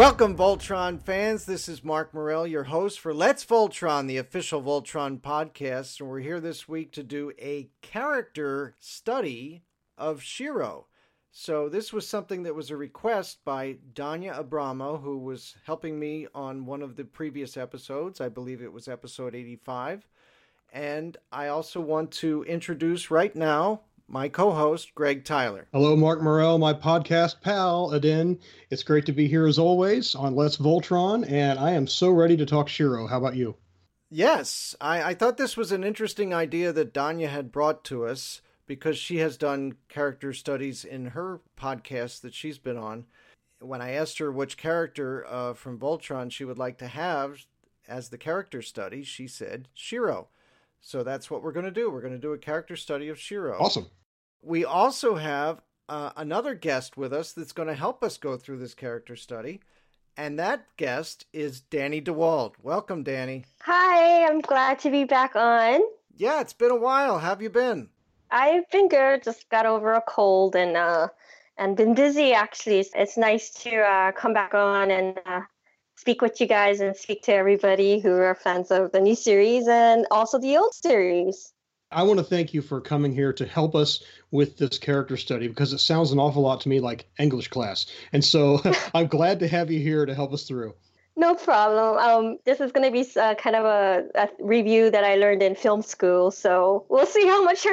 Welcome, Voltron fans. This is Mark Morell, your host for Let's Voltron, the official Voltron podcast. And we're here this week to do a character study of Shiro. So this was something that was a request by Danya Abramo, who was helping me on one of the previous episodes. I believe it was episode 85. And I also want to introduce right now my co-host, Greg Tyler. Hello, Mark Morell, my podcast pal, Adin. It's great to be here as always on Let's Voltron, and I am so ready to talk Shiro. How about you? Yes, I thought this was an interesting idea that Danya had brought to us because she has done character studies in her podcast that she's been on. When I asked her which character from Voltron she would like to have as the character study, she said Shiro. So that's what we're going to do. We're going to do a character study of Shiro. Awesome. We also have another guest with us that's going to help us go through this character study. And that guest is Danny DeWald. Welcome, Danny. Hi, I'm glad to be back on. Yeah, it's been a while. How have you been? I've been good. Just got over a cold and been busy, actually. It's nice to come back on and speak with you guys and speak to everybody who are fans of the new series and also the old series. I want to thank you for coming here to help us with this character study because it sounds an awful lot to me like English class. And so I'm glad to have you here to help us through. No problem. This is going to be kind of a review that I learned in film school. So we'll see how much I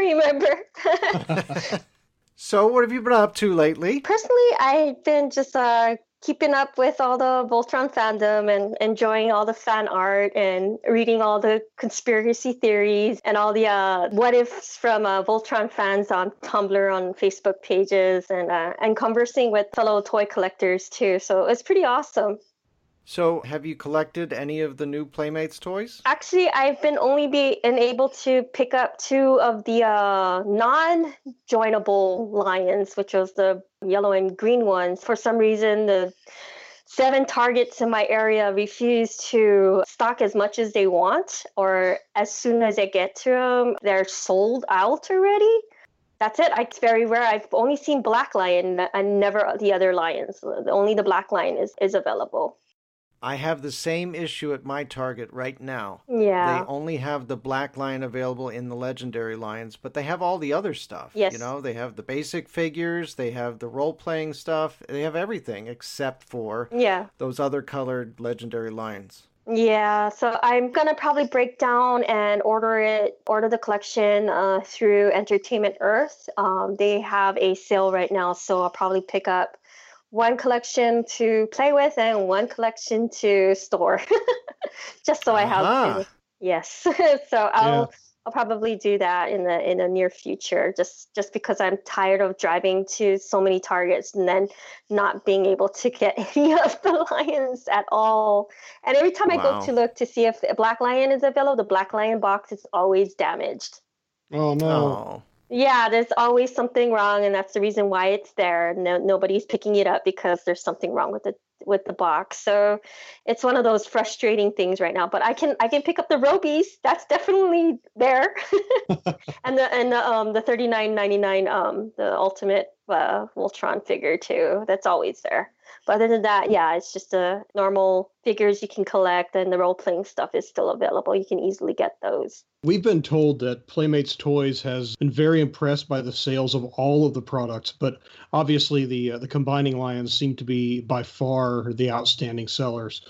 remember. So what have you been up to lately? Personally, I've been just keeping up with all the Voltron fandom and enjoying all the fan art and reading all the conspiracy theories and all the what ifs from Voltron fans on Tumblr, on Facebook pages, and conversing with fellow toy collectors too. So it's pretty awesome. So have you collected any of the new Playmates toys? Actually, I've been able to pick up two of the non-joinable lions, which was the yellow and green ones. For some reason, the 7 targets in my area refuse to stock as much as they want, or as soon as I get to them, they're sold out already. That's it. It's very rare. I've only seen Black Lion and never the other lions. Only the Black Lion is available. I have the same issue at my Target right now. Yeah. They only have the Black Lion available in the Legendary Lions, but they have all the other stuff. Yes. You know, they have the basic figures, they have the role-playing stuff, they have everything except for those other colored Legendary Lions. Yeah, so I'm gonna probably break down and order the collection through Entertainment Earth. They have a sale right now, so I'll probably pick up one collection to play with and one collection to store, just so I have. Yes, so I'll probably do that in the near future, just because I'm tired of driving to so many Targets and then not being able to get any of the lions at all. And every time I go to look to see if a Black Lion is available, the Black Lion box is always damaged. Oh no. Oh. Yeah, there's always something wrong, and that's the reason why it's there. Nobody's picking it up because there's something wrong with the box. So it's one of those frustrating things right now. But I can pick up the Robies. That's definitely there, and the $39.99 the Ultimate Voltron figure too. That's always there. But other than that, yeah, it's just the normal figures you can collect, and the role-playing stuff is still available. You can easily get those. We've been told that Playmates Toys has been very impressed by the sales of all of the products, but obviously the combining lions seem to be by far the outstanding sellers.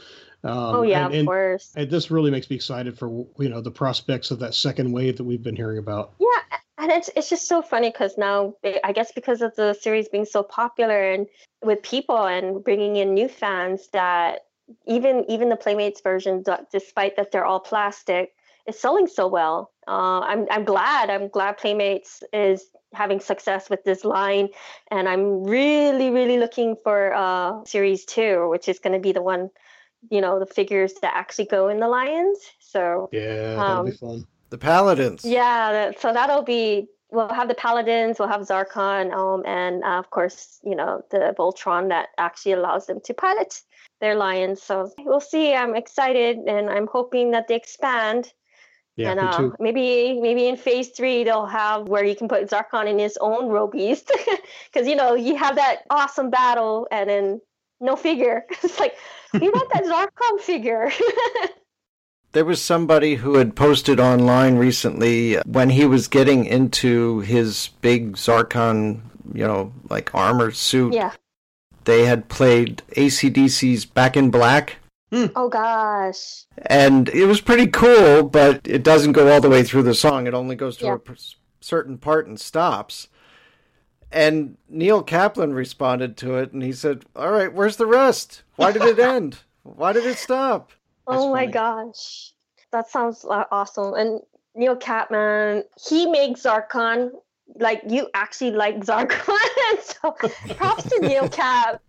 Of course. And this really makes me excited for the prospects of that second wave that we've been hearing about. Yeah, and it's just so funny because now, I guess because of the series being so popular and with people and bringing in new fans, that even the Playmates version, despite that they're all plastic, is selling so well. I'm glad Playmates is having success with this line, and I'm really, really looking for series 2, which is going to be the one, the figures that actually go in the lions. So yeah, that'll be fun. The Paladins. Yeah, so we'll have the Paladins, we'll have Zarkon, and of course, the Voltron that actually allows them to pilot their lions. So we'll see. I'm excited, and I'm hoping that they expand. Yeah, and me too. maybe in phase 3 they'll have where you can put Zarkon in his own Robies, because you have that awesome battle, and then no figure. It's like, we want that Zarkon figure. There was somebody who had posted online recently when he was getting into his big Zarkon, like armor suit. Yeah. They had played AC/DC's Back in Black. Oh, gosh. And it was pretty cool, but it doesn't go all the way through the song. It only goes to a certain part and stops. And Neil Kaplan responded to it, and he said, all right, where's the rest? Why did it end? Why did it stop? Oh my gosh. That sounds awesome. And Neil Kaplan, he makes Zarkon like you actually like Zarkon. So props to Neil Cap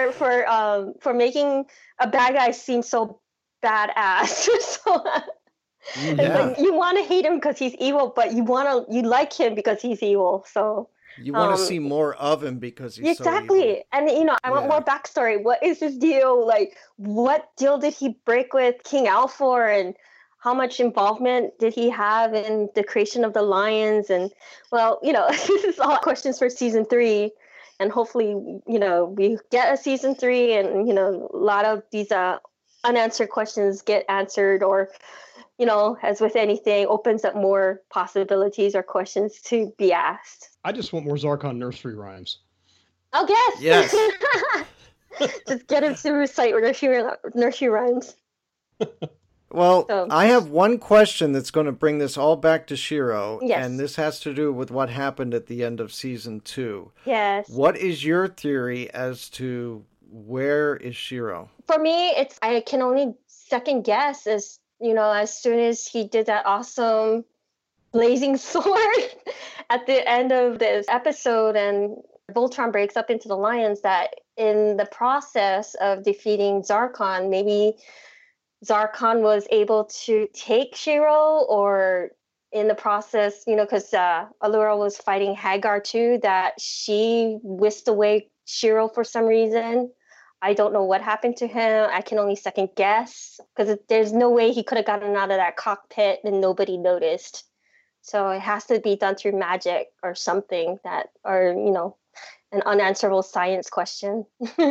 for making a bad guy seem so badass. So like, you want to hate him because he's evil, but you like him because he's evil. So you want to see more of him because he's so evil. And I want more backstory. What is his deal? Like, what deal did he break with King Alfor, and how much involvement did he have in the creation of the Lions? And this is all questions for season 3, and hopefully we get a season 3, and a lot of these unanswered questions get answered, or as with anything, opens up more possibilities or questions to be asked. I just want more Zarkon nursery rhymes. Oh, yes. Just get him to recite nursery rhymes. Well, I have one question that's going to bring this all back to Shiro, and this has to do with what happened at the end of season 2. Yes. What is your theory as to where is Shiro? For me, I can only second guess as soon as he did that awesome blazing sword at the end of this episode and Voltron breaks up into the Lions, that in the process of defeating Zarkon, maybe Zarkon was able to take Shiro, or in the process, because Allura was fighting Hagar too, that she whisked away Shiro for some reason. I don't know what happened to him. I can only second guess, because there's no way he could have gotten out of that cockpit and nobody noticed. So it has to be done through magic or something or an unanswerable science question.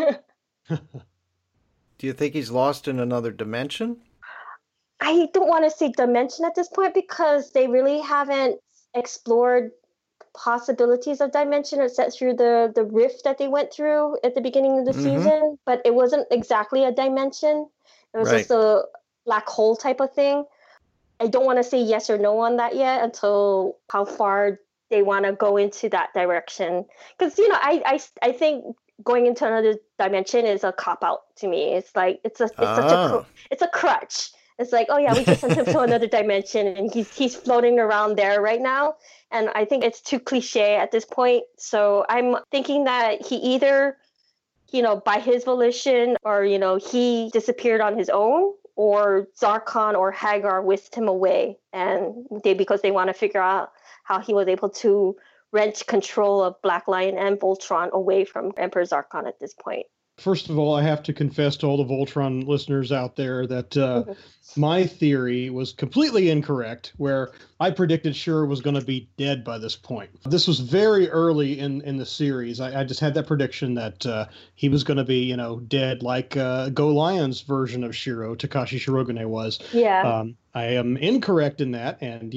Do you think he's lost in another dimension? I don't want to say dimension at this point, because they really haven't explored possibilities of dimension except through the rift that they went through at the beginning of the season. But it wasn't exactly a dimension. It was just a black hole type of thing. I don't want to say yes or no on that yet until how far they want to go into that direction. Because, I think going into another dimension is a cop-out to me. It's like, it's a crutch. It's like, oh yeah, we just sent him to another dimension and he's floating around there right now. And I think it's too cliche at this point. So I'm thinking that he either, by his volition, or, he disappeared on his own, or Zarkon or Hagar whisked him away, and because they want to figure out how he was able to wrench control of Black Lion and Voltron away from Emperor Zarkon at this point. First of all, I have to confess to all the Voltron listeners out there that my theory was completely incorrect, where I predicted Shiro was going to be dead by this point. This was very early in the series. I just had that prediction that he was going to be, dead, like Go Lions version of Shiro, Takashi Shirogane was. Yeah. I am incorrect in that, and,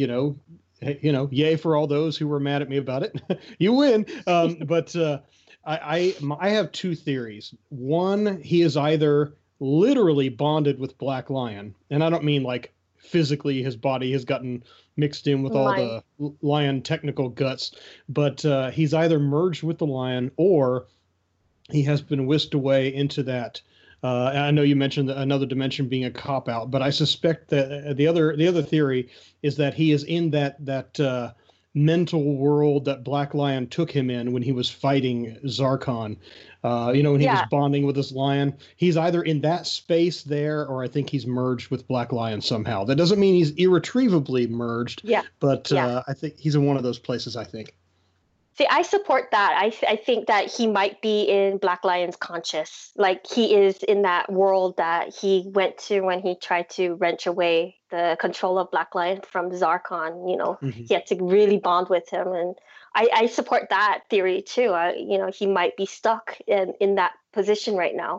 yay for all those who were mad at me about it. You win. But I have two theories. One, he is either literally bonded with Black Lion, and I don't mean like physically his body has gotten mixed in with all the lion technical guts, but he's either merged with the lion or he has been whisked away into that. I know you mentioned another dimension being a cop-out, but I suspect that the other theory is that he is in that mental world that Black Lion took him in when he was fighting Zarkon. When he was bonding with this lion. He's either in that space there, or I think he's merged with Black Lion somehow. That doesn't mean he's irretrievably merged, but I think he's in one of those places, I think. See, I support that. I think that he might be in Black Lion's conscious. Like, he is in that world that he went to when he tried to wrench away the control of Black Lion from Zarkon. He had to really bond with him. And I support that theory too. He might be stuck in that position right now.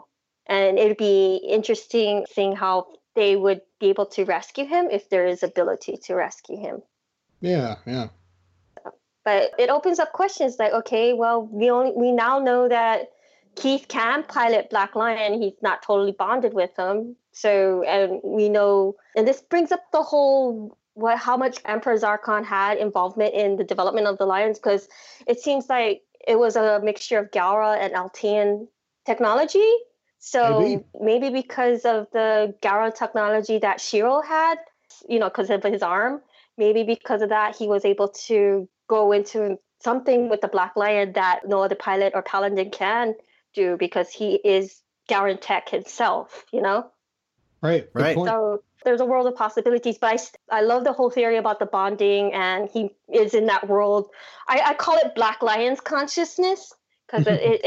And it'd be interesting seeing how they would be able to rescue him if there is ability to rescue him. Yeah, yeah. But it opens up questions like, okay, well, we now know that Keith can pilot Black Lion. He's not totally bonded with him. So, and we know, and this brings up the whole how much Emperor Zarkon had involvement in the development of the Lions, because it seems like it was a mixture of Galra and Altean technology. So maybe because of the Galra technology that Shiro had, because of his arm, maybe because of that, he was able to go into something with the Black Lion that no other pilot or paladin can do, because he is Garen Tech himself, Right. So there's a world of possibilities, but I love the whole theory about the bonding, and he is in that world. I call it Black Lion's consciousness, because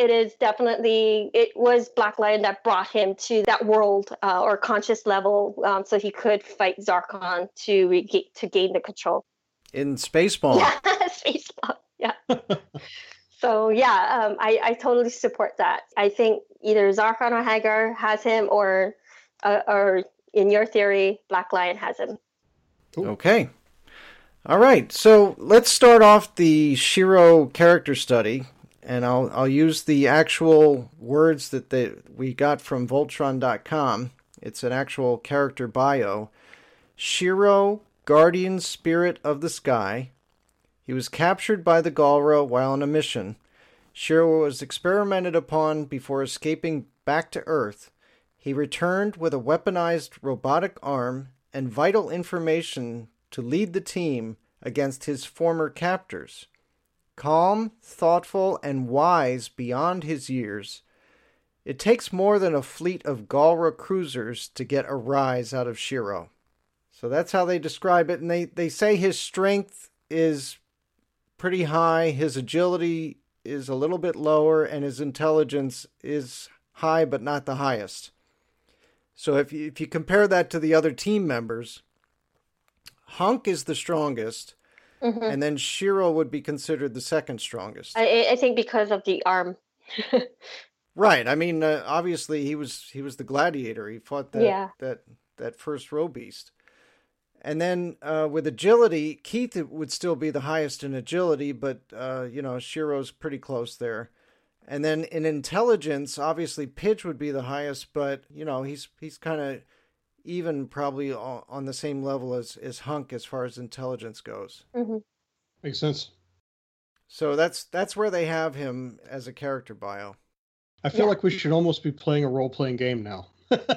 it was Black Lion that brought him to that world or conscious level, so he could fight Zarkon to gain the control. In Spaceball. Yeah, Spaceball. Yeah. So yeah, I totally support that. I think either Zarkon or Hagar has him, or in your theory, Black Lion has him. Okay. All right. So let's start off the Shiro character study, and I'll use the actual words that we got from Voltron.com. It's an actual character bio. Shiro, guardian spirit of the sky. He was captured by the Galra while on a mission. Shiro was experimented upon before escaping back to Earth. He returned with a weaponized robotic arm and vital information to lead the team against his former captors. Calm, thoughtful, and wise beyond his years, it takes more than a fleet of Galra cruisers to get a rise out of Shiro. So that's how they describe it, and they say his strength is pretty high, his agility is a little bit lower, and his intelligence is high but not the highest. So if you compare that to the other team members, Hunk is the strongest, and then Shiro would be considered the second strongest. I think because of the arm. Right. I mean, obviously he was the gladiator. He fought that first row beast. And then with agility, Keith would still be the highest in agility, but Shiro's pretty close there. And then in intelligence, obviously Pidge would be the highest, but he's kind of even probably on the same level as Hunk as far as intelligence goes. Mm-hmm. Makes sense. So that's where they have him as a character bio. I feel like we should almost be playing a role-playing game now.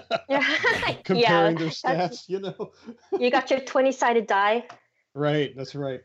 Comparing their stats, You got your 20-sided die. Right, that's right.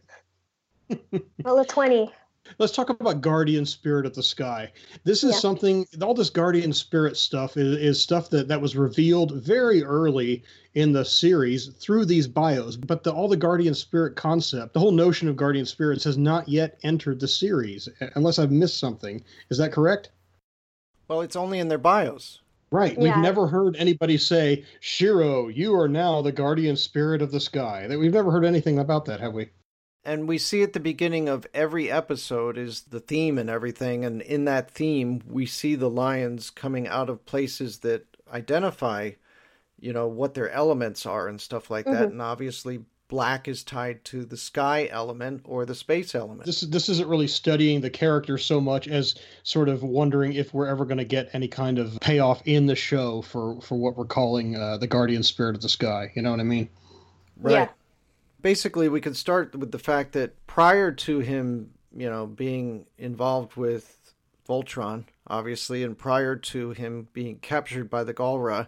Roll a 20. Let's talk about Guardian Spirit of the Sky. This is something, all this Guardian Spirit stuff is stuff that was revealed very early in the series through these bios. But all the Guardian Spirit concept, the whole notion of Guardian Spirits has not yet entered the series, unless I've missed something. Is that correct? Well, it's only in their bios. Right. We've never heard anybody say, Shiro, you are now the Guardian Spirit of the Sky. We've never heard anything about that, have we? And we see at the beginning of every episode is the theme and everything. And in that theme, we see the lions coming out of places that identify, what their elements are and stuff like that. And obviously, black is tied to the sky element or the space element. This isn't really studying the character so much as sort of wondering if we're ever going to get any kind of payoff in the show for what we're calling the Guardian Spirit of the Sky. You know what I mean? Right. Yeah. Basically, we could start with the fact that prior to him, being involved with Voltron, obviously, and prior to him being captured by the Galra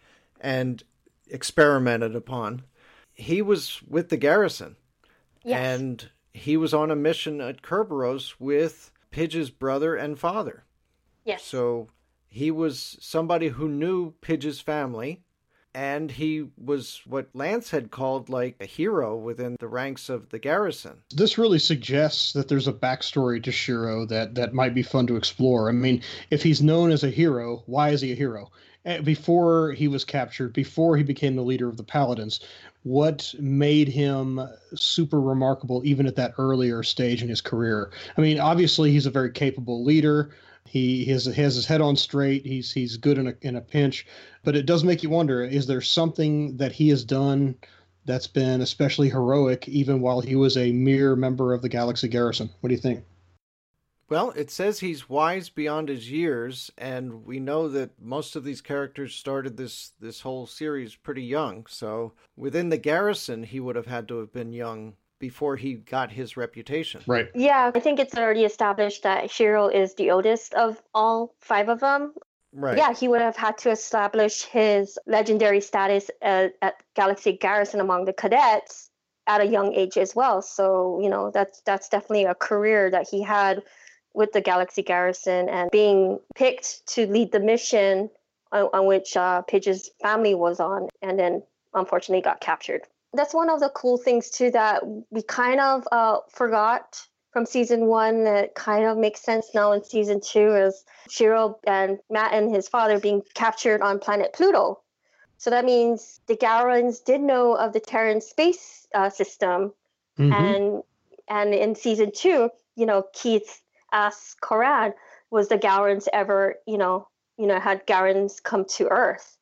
and experimented upon, he was with the garrison. Yes. And he was on a mission at Kerberos with Pidge's brother and father. Yes. So he was somebody who knew Pidge's family. And he was what Lance had called like a hero within the ranks of the garrison. This really suggests that there's a backstory to Shiro that might be fun to explore. I mean, if he's known as a hero, why is he a hero? Before he was captured, before he became the leader of the Paladins, what made him super remarkable even at that earlier stage in his career? I mean, obviously he's a very capable leader. He has his head on straight. He's good in a pinch, but it does make you wonder: is there something that he has done that's been especially heroic, even while he was a mere member of the Galaxy Garrison? What do you think? Well, it says he's wise beyond his years, and we know that most of these characters started this whole series pretty young. So within the Garrison, he would have had to have been young before he got his reputation. Right. Yeah, I think it's already established that Shiro is the oldest of all 5 of them. Right. Yeah, he would have had to establish his legendary status at Galaxy Garrison among the cadets at a young age as well. So, that's definitely a career that he had with the Galaxy Garrison, and being picked to lead the mission on which Pidge's family was on, and then unfortunately got captured. That's one of the cool things too that we kind of forgot from season 1 that kind of makes sense now in season 2 is Shiro and Matt and his father being captured on planet Pluto. So that means the Garans did know of the Terran space system, and in season 2, Keith asked Koran, was the Garans ever, had Garans come to Earth?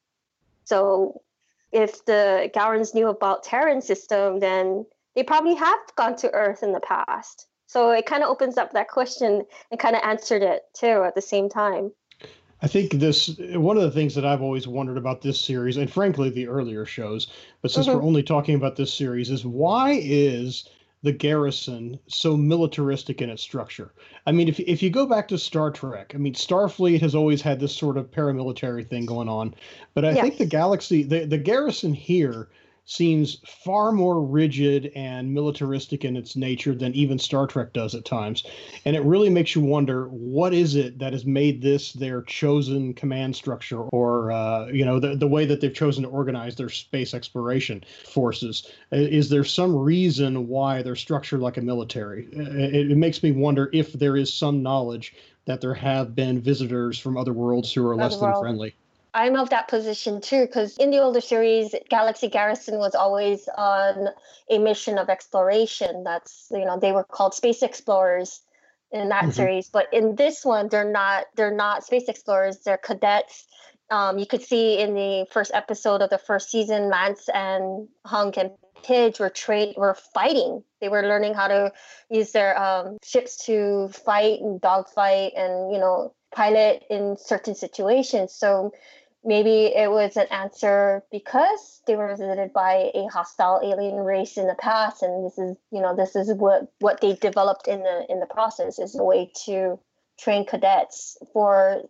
So if the Garans knew about Terran system, then they probably have gone to Earth in the past. So it kind of opens up that question and kind of answered it too at the same time. I think one of the things that I've always wondered about this series, and frankly the earlier shows, but since we're only talking about this series, is why is the Garrison so militaristic in its structure? I mean, if you go back to Star Trek, I mean, Starfleet has always had this sort of paramilitary thing going on, but I think the Garrison here seems far more rigid and militaristic in its nature than even Star Trek does at times. And it really makes you wonder, what is it that has made this their chosen command structure, or, the way that they've chosen to organize their space exploration forces? Is there some reason why they're structured like a military? It makes me wonder if there is some knowledge that there have been visitors from other worlds who are less than friendly. I'm of that position too, because in the older series, Galaxy Garrison was always on a mission of exploration. That's, they were called space explorers in that series. But in this one, they're not space explorers, they're cadets. You could see in the first episode of the first season, Lance and Hunk and Pidge were fighting. They were learning how to use their ships to fight and dogfight and, pilot in certain situations. So maybe it was an answer because they were visited by a hostile alien race in the past, and this is what they developed in the process, is a way to train cadets for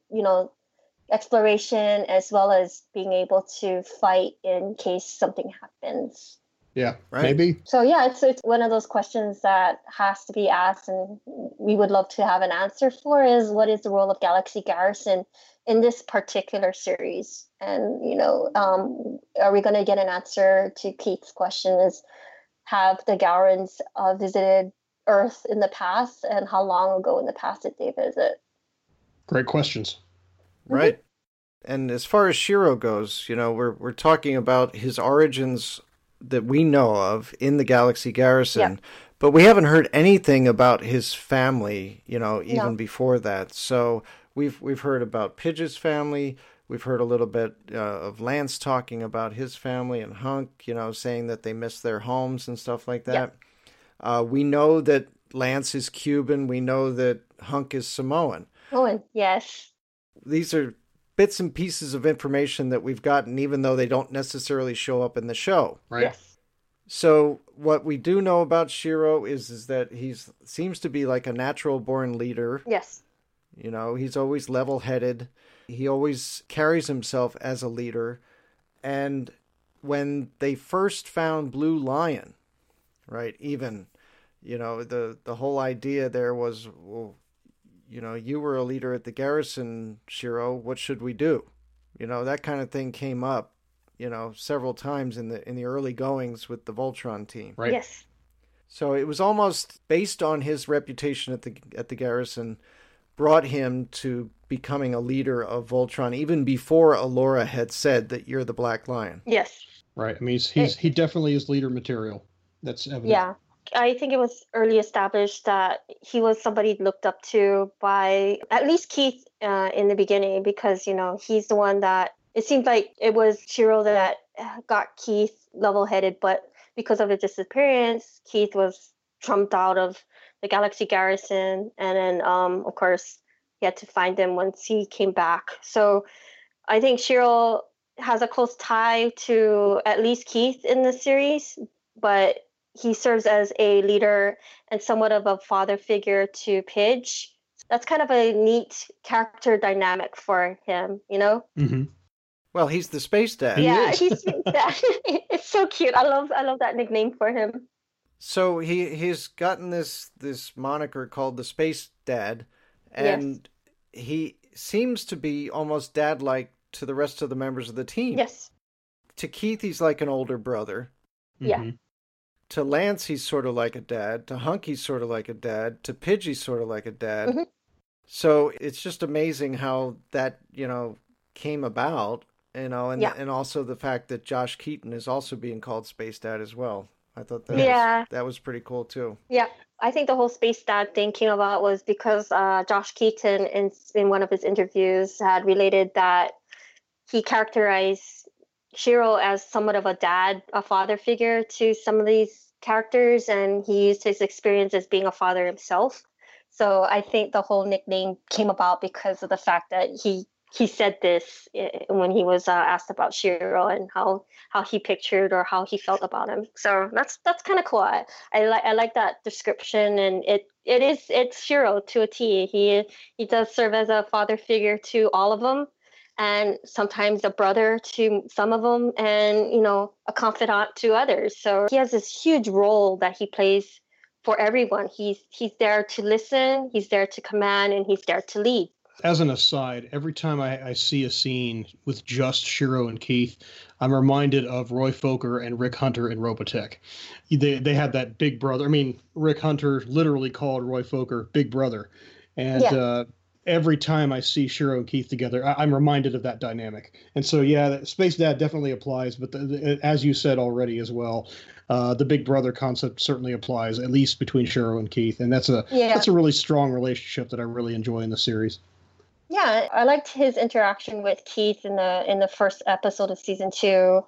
exploration as well as being able to fight in case something happens. Yeah, right. Maybe. So yeah, it's one of those questions that has to be asked, and we would love to have an answer for, is what is the role of Galaxy Garrison in this particular series? And, are we going to get an answer to Keith's question, is have the Garans visited Earth in the past, and how long ago in the past did they visit? Great questions. Right. And as far as Shiro goes, we're talking about his origins that we know of in the Galaxy Garrison, but we haven't heard anything about his family, even before that. So we've heard about Pidge's family. We've heard a little bit of Lance talking about his family, and Hunk, saying that they miss their homes and stuff like that. We know that Lance is Cuban. We know that Hunk is Samoan. Samoan, yes. These are bits and pieces of information that we've gotten, even though they don't necessarily show up in the show. Right. Yes. So what we do know about Shiro is that he seems to be like a natural born leader. Yes. He's always level-headed. He always carries himself as a leader. And when they first found Blue Lion, right, even, the whole idea there was, well, you were a leader at the Garrison, Shiro. What should we do? That kind of thing came up, several times in the early goings with the Voltron team. Right. Yes. So it was almost based on his reputation at the Garrison, brought him to becoming a leader of Voltron, even before Alora had said that you're the Black Lion. Yes. Right. I mean, he definitely is leader material. That's evident. Yeah. I think it was early established that he was somebody looked up to by at least Keith in the beginning, because he's the one that it seemed like it was Shiro that got Keith level-headed, but because of his disappearance, Keith was trumped out of the Galaxy Garrison, and then of course he had to find him once he came back. So I think Shiro has a close tie to at least Keith in the series, but he serves as a leader and somewhat of a father figure to Pidge. That's kind of a neat character dynamic for him, Mm-hmm. Well, he's the space dad. Yeah, he's it's so cute. I love that nickname for him. So he's gotten this moniker called the Space Dad, and he seems to be almost dad-like to the rest of the members of the team. Yes. To Keith, he's like an older brother. Yeah. Mm-hmm. To Lance, he's sort of like a dad. To Hunk, he's sort of like a dad. To Pidge, he's sort of like a dad. Mm-hmm. So it's just amazing how that, came about, and also the fact that Josh Keaton is also being called Space Dad as well. I thought that was pretty cool too. Yeah, I think the whole Space Dad thing came about was because Josh Keaton in one of his interviews had related that he characterized Shiro as somewhat of a dad, a father figure to some of these characters, and he used his experience as being a father himself. So I think the whole nickname came about because of the fact that he said this when he was asked about Shiro and how he pictured or how he felt about him. So that's kind of cool. I like that description, and it's Shiro to a T. He does serve as a father figure to all of them, and sometimes a brother to some of them, and a confidant to others. So he has this huge role that he plays for everyone. He's there to listen, he's there to command, and he's there to lead. As an aside, every time I see a scene with just Shiro and Keith, I'm reminded of Roy Fokker and Rick Hunter in Robotech. They had that big brother. I mean, Rick Hunter literally called Roy Fokker Big Brother. And every time I see Shiro and Keith together, I'm reminded of that dynamic. And so, Space Dad definitely applies. But as you said already as well, the Big Brother concept certainly applies, at least between Shiro and Keith. And that's a really strong relationship that I really enjoy in the series. Yeah, I liked his interaction with Keith in the first episode of season 2.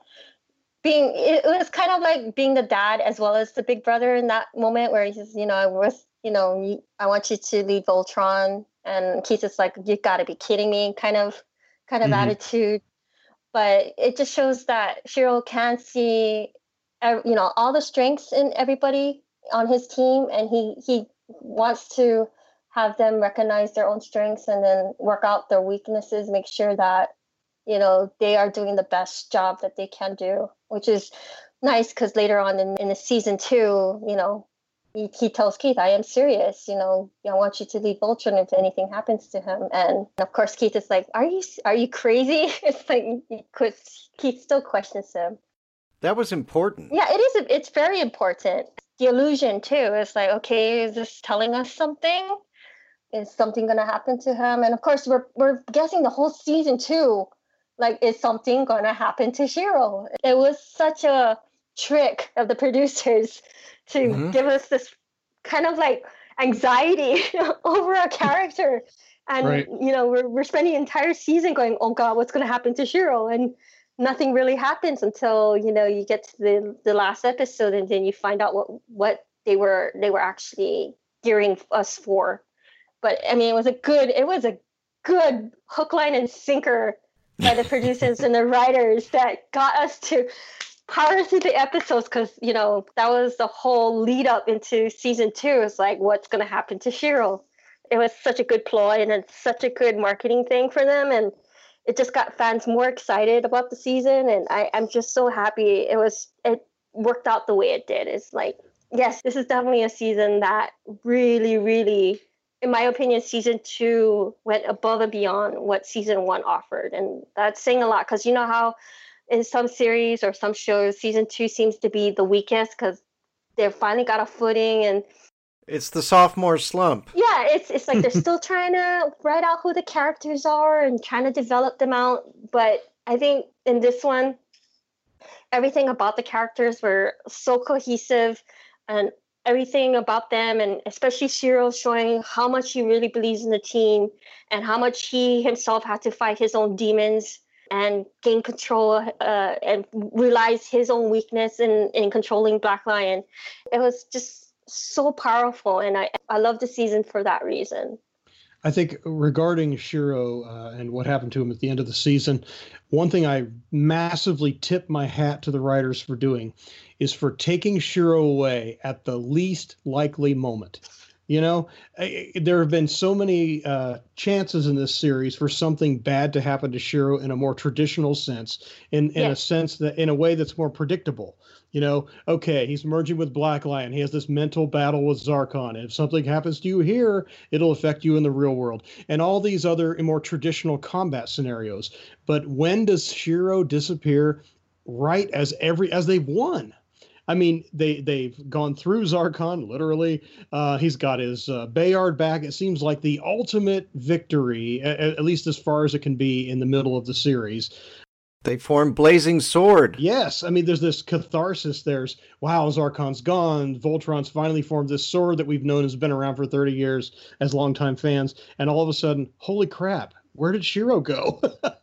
It was kind of like being the dad as well as the big brother in that moment where he says, I want you to lead Voltron, and Keith is like, you got to be kidding me, kind of attitude. But it just shows that Shiro can see, all the strengths in everybody on his team, and he wants to have them recognize their own strengths and then work out their weaknesses, make sure that, they are doing the best job that they can do, which is nice because later on in the season 2, he tells Keith, I am serious, I want you to lead Voltron if anything happens to him. And of course, Keith is like, are you crazy? It's like, Keith still questions him. That was important. Yeah, it is. It's very important. The illusion too. It's like, okay, is this telling us something? Is something going to happen to him? And of course, we're guessing the whole season 2, like, is something going to happen to Shiro? It was such a trick of the producers to give us this kind of like anxiety over a character. And, right. We're spending the entire season going, oh God, what's going to happen to Shiro? And nothing really happens until, you get to the last episode, and then you find out what they were actually gearing us for. But I mean, it was a good hook, line, and sinker by the producers and the writers that got us to power through the episodes, because that was the whole lead up into season 2. It's like, what's going to happen to Shiro? It was such a good ploy, and it's such a good marketing thing for them, and it just got fans more excited about the season. And I'm just so happy it worked out the way it did. It's like, yes, this is definitely a season that really, really, in my opinion, season 2 went above and beyond what season 1 offered. And that's saying a lot, because you know how in some series or some shows, season 2 seems to be the weakest because they've finally got a footing, and it's the sophomore slump. Yeah, it's like they're still trying to write out who the characters are and trying to develop them out. But I think in this one, everything about the characters were so cohesive, and everything about them, and especially Shiro showing how much he really believes in the team and how much he himself had to fight his own demons and gain control and realize his own weakness in controlling Black Lion. It was just so powerful, and I love the season for that reason. I think regarding Shiro and what happened to him at the end of the season, one thing I massively tip my hat to the writers for doing is for taking Shiro away at the least likely moment. You know, there have been so many chances in this series for something bad to happen to Shiro in a more traditional sense, in a sense that in a way that's more predictable. You know, okay, he's merging with Black Lion. He has this mental battle with Zarkon. And if something happens to you here, it'll affect you in the real world. And all these other more traditional combat scenarios. But when does Shiro disappear right as they've won? I mean, they've gone through Zarkon, literally. He's got his Bayard back. It seems like the ultimate victory, at least as far as it can be in the middle of the series. They formed Blazing Sword. Yes. I mean, there's this catharsis. There's, wow, Zarkon's gone. Voltron's finally formed this sword that we've known has been around for 30 years as longtime fans. And all of a sudden, holy crap, where did Shiro go?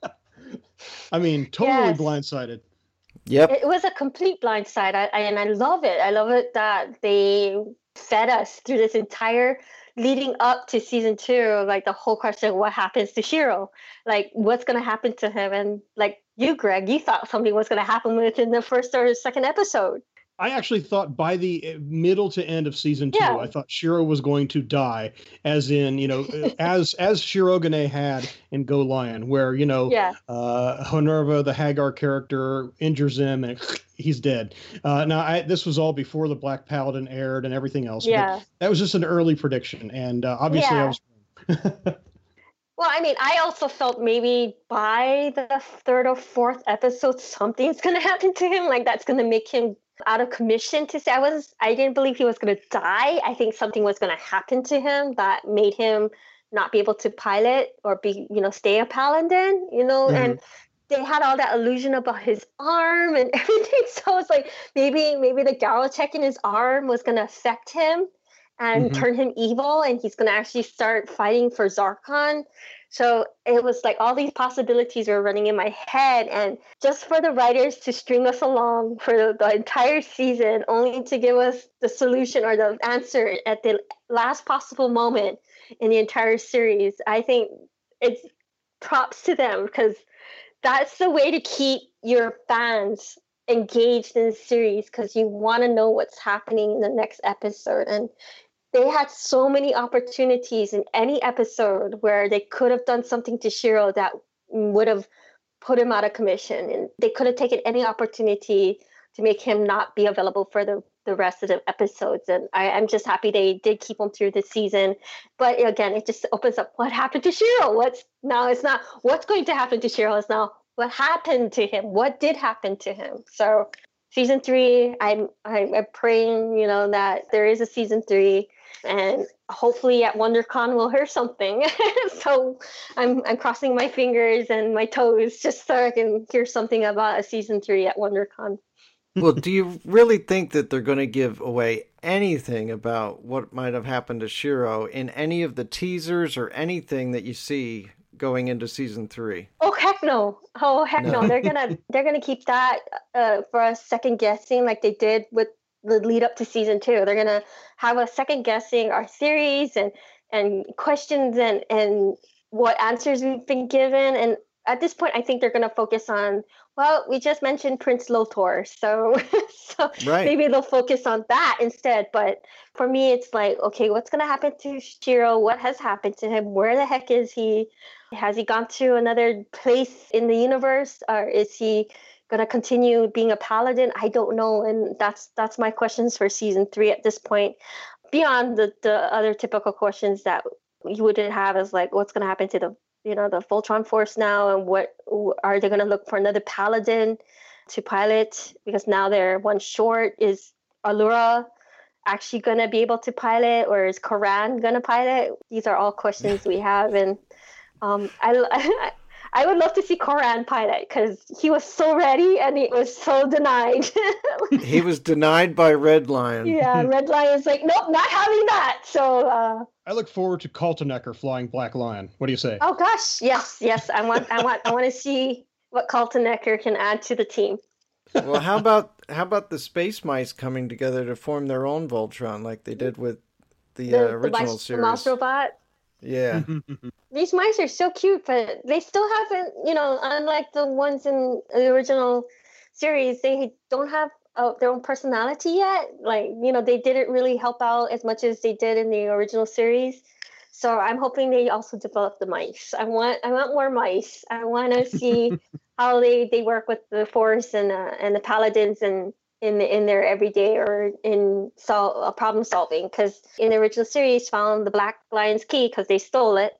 I mean, totally blindsided. Yep. It was a complete blindside, and I love it. I love it that they fed us through this entire leading up to season 2, like the whole question, what happens to Shiro? Like, what's going to happen to him? And like you, Greg, you thought something was going to happen within the first or second episode. I actually thought by the middle to end of season 2, I thought Shiro was going to die, as in, you know, as Shirogane had in Go Lion, where, you know, Honerva, the Hagar character, injures him and he's dead. Now, this was all before the Black Paladin aired and everything else. Yeah. But that was just an early prediction. And obviously I was wrong. Well, I mean, I also felt maybe by the 3rd or 4th episode, something's going to happen to him. Like, that's going to make him out of commission to say. I didn't believe he was going to die. I think something was going to happen to him that made him not be able to pilot or stay a paladin, and they had all that illusion about his arm and everything. So it's like maybe the Garrotek in his arm was going to affect him and turn him evil, and he's going to actually start fighting for Zarkon. So it was like all these possibilities were running in my head, and just for the writers to string us along for the entire season, only to give us the solution or the answer at the last possible moment in the entire series, I think it's props to them, because that's the way to keep your fans engaged in the series, because you want to know what's happening in the next episode. And they had so many opportunities in any episode where they could have done something to Shiro that would have put him out of commission. And they could have taken any opportunity to make him not be available for the rest of the episodes. And I'm just happy they did keep him through this season. But again, it just opens up what happened to Shiro. It's not what's going to happen to Shiro. It's now what happened to him. What did happen to him? So season 3, I'm praying, that there is a season 3. And hopefully at WonderCon we'll hear something. So I'm crossing my fingers and my toes just so I can hear something about a season 3 at WonderCon. Well, do you really think that they're going to give away anything about what might have happened to Shiro in any of the teasers or anything that you see going into season 3? Oh heck no! No. They're gonna keep that for a second guessing, like they did with the lead up to season 2. They're gonna have a second guessing our theories and questions and what answers we've been given. And at this point, I think they're gonna focus on, well, we just mentioned Prince Lotor, so maybe they'll focus on that instead. But for me, it's like, okay, what's gonna happen to Shiro? What has happened to him? Where the heck is he? Has he gone to another place in the universe, or is he going to continue being a paladin? I don't know. And that's my questions for season 3 at this point. Beyond the other typical questions that you would have, is like, what's going to happen to the Voltron Force now? And what are they going to look for another paladin to pilot? Because now they're one short. Is Allura actually going to be able to pilot, or is Karan going to pilot? These are all questions we have. And I would love to see Koran pilot because he was so ready and it was so denied. He was denied by Red Lion. Yeah, Red Lion's like, nope, not having that. So I look forward to Kaltenecker flying Black Lion. What do you say? oh gosh, yes. I want to see what Kaltenecker can add to the team. Well, how about the Space Mice coming together to form their own Voltron like they did with the original series? The mouse robot. Yeah. These mice are so cute, but they still haven't, unlike the ones in the original series, they don't have their own personality yet. Like, they didn't really help out as much as they did in the original series. So I'm hoping they also develop the mice. I want more mice. I want to see how they work with the Force and the Paladins and in their everyday or in problem solving, because in the original series found the Black Lion's key because they stole it.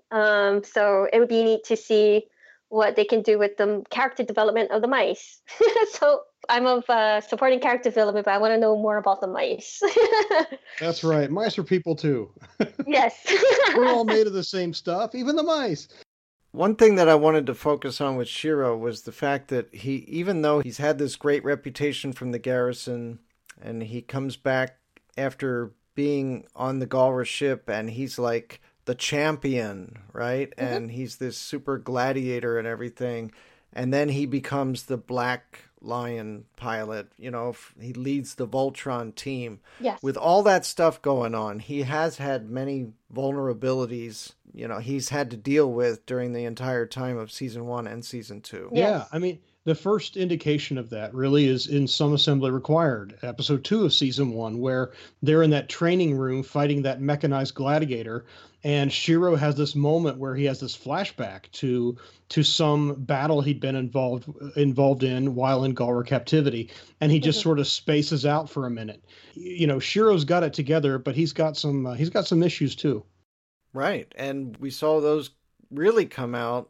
So it would be neat to see what they can do with the character development of the mice. So I'm of supporting character development, but I want to know more about the mice. That's right. Mice are people too. Yes. We're all made of the same stuff, even the mice. One thing that I wanted to focus on with Shiro was the fact that even though he's had this great reputation from the garrison, and he comes back after being on the Galra ship, and he's like the champion, right? Mm-hmm. And he's this super gladiator and everything. And then he becomes the Black Lion pilot. He leads the Voltron team. Yes. With all that stuff going on, he has had many vulnerabilities, he's had to deal with during the entire time of season 1 and season 2. Yeah, I mean, the first indication of that really is in Some Assembly Required, episode 2 of season 1, where they're in that training room fighting that mechanized gladiator, and Shiro has this moment where he has this flashback to some battle he'd been involved in while in Galra captivity, and he just sort of spaces out for a minute. Shiro's got it together, but he's got some issues too. Right, and we saw those really come out.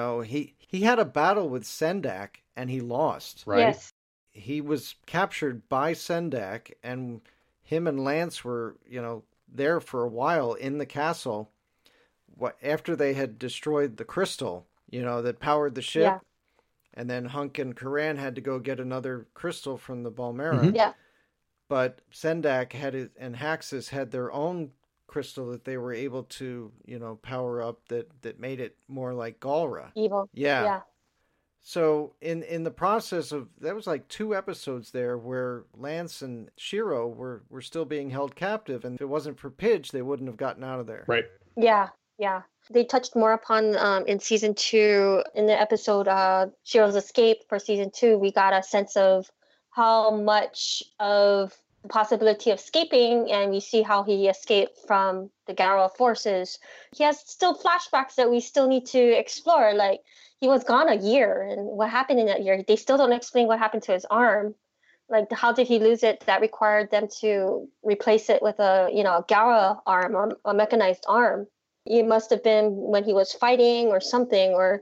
He had a battle with Sendak and he lost. Right. Yes. He was captured by Sendak, and him and Lance were, there for a while in the castle. After they had destroyed the crystal, that powered the ship, yeah. And then Hunk and Koran had to go get another crystal from the Balmera. Mm-hmm. Yeah. But Sendak and Haxus had their own crystal that they were able to, power up that made it more like Galra. Evil. Yeah. So in the process of, that was like 2 episodes there where Lance and Shiro were still being held captive, and if it wasn't for Pidge, they wouldn't have gotten out of there. Right. Yeah. They touched more upon in season 2, in the episode Shiro's Escape for season 2, we got a sense of how much of the possibility of escaping, and we see how he escaped from the Galra forces. He has still flashbacks that we still need to explore, like he was gone a year, and what happened in that year. They still don't explain what happened to his arm. Like, how did he lose it? That required them to replace it with a Galra arm or a mechanized arm. It must have been when he was fighting or something, or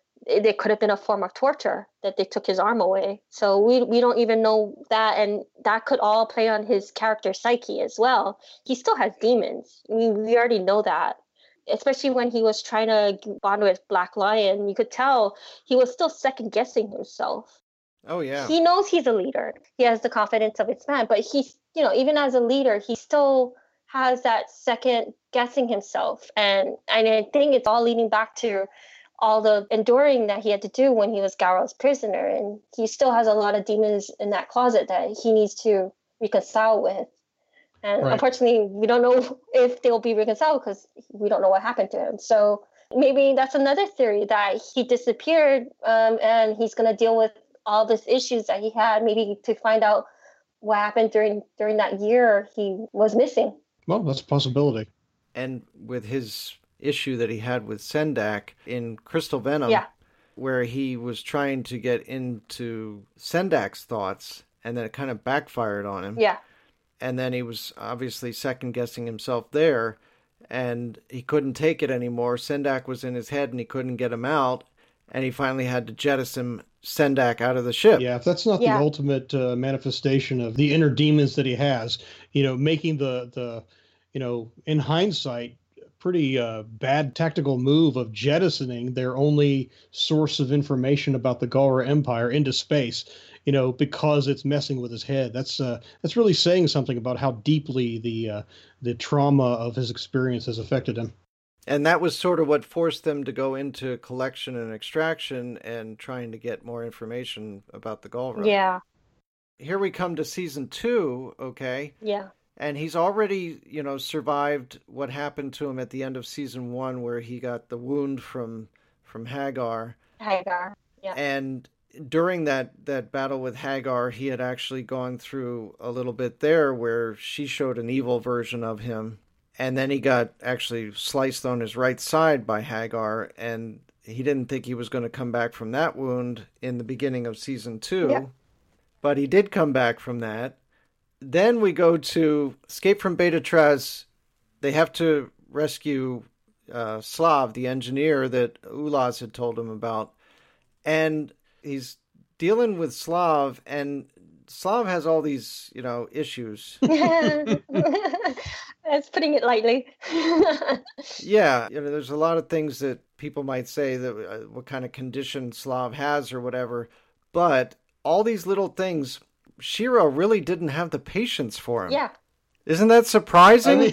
it could have been a form of torture that they took his arm away. So we don't even know that, and that could all play on his character psyche as well. He still has demons. I mean, we already know that. Especially when he was trying to bond with Black Lion, you could tell he was still second guessing himself. Oh yeah. He knows he's a leader. He has the confidence of his man, but he's, even as a leader, he still has that second guessing himself. And I think it's all leading back to all the enduring that he had to do when he was Galra's prisoner. And he still has a lot of demons in that closet that he needs to reconcile with. And right. Unfortunately, we don't know if they'll be reconciled because we don't know what happened to him. So maybe that's another theory, that he disappeared and he's going to deal with all these issues that he had, maybe to find out what happened during that year he was missing. Well, that's a possibility. And with his issue that he had with Sendak in Crystal Venom, where he was trying to get into Sendak's thoughts, and then it kind of backfired on him. Yeah. And then he was obviously second-guessing himself there, and he couldn't take it anymore. Sendak was in his head, and he couldn't get him out, and he finally had to jettison Sendak out of the ship. Yeah, if that's not the ultimate manifestation of the inner demons that he has, making the in hindsight, pretty bad tactical move of jettisoning their only source of information about the Galra Empire into space, because it's messing with his head. That's really saying something about how deeply the trauma of his experience has affected him. And that was sort of what forced them to go into collection and extraction and trying to get more information about the Galra. Yeah. Here we come to season 2, okay? Yeah. And he's already, survived what happened to him at the end of season 1 where he got the wound from Hagar. Hagar, yeah. And during that battle with Hagar, he had actually gone through a little bit there where she showed an evil version of him. And then he got actually sliced on his right side by Hagar, and he didn't think he was going to come back from that wound in the beginning of season 2. Yeah. But he did come back from that. Then we go to Escape from Beta Traz. They have to rescue Slav, the engineer that Ulaz had told him about. And he's dealing with Slav, and Slav has all these, issues. That's putting it lightly. Yeah, there's a lot of things that people might say that what kind of condition Slav has or whatever, but all these little things, Shiro really didn't have the patience for him. Yeah. Isn't that surprising?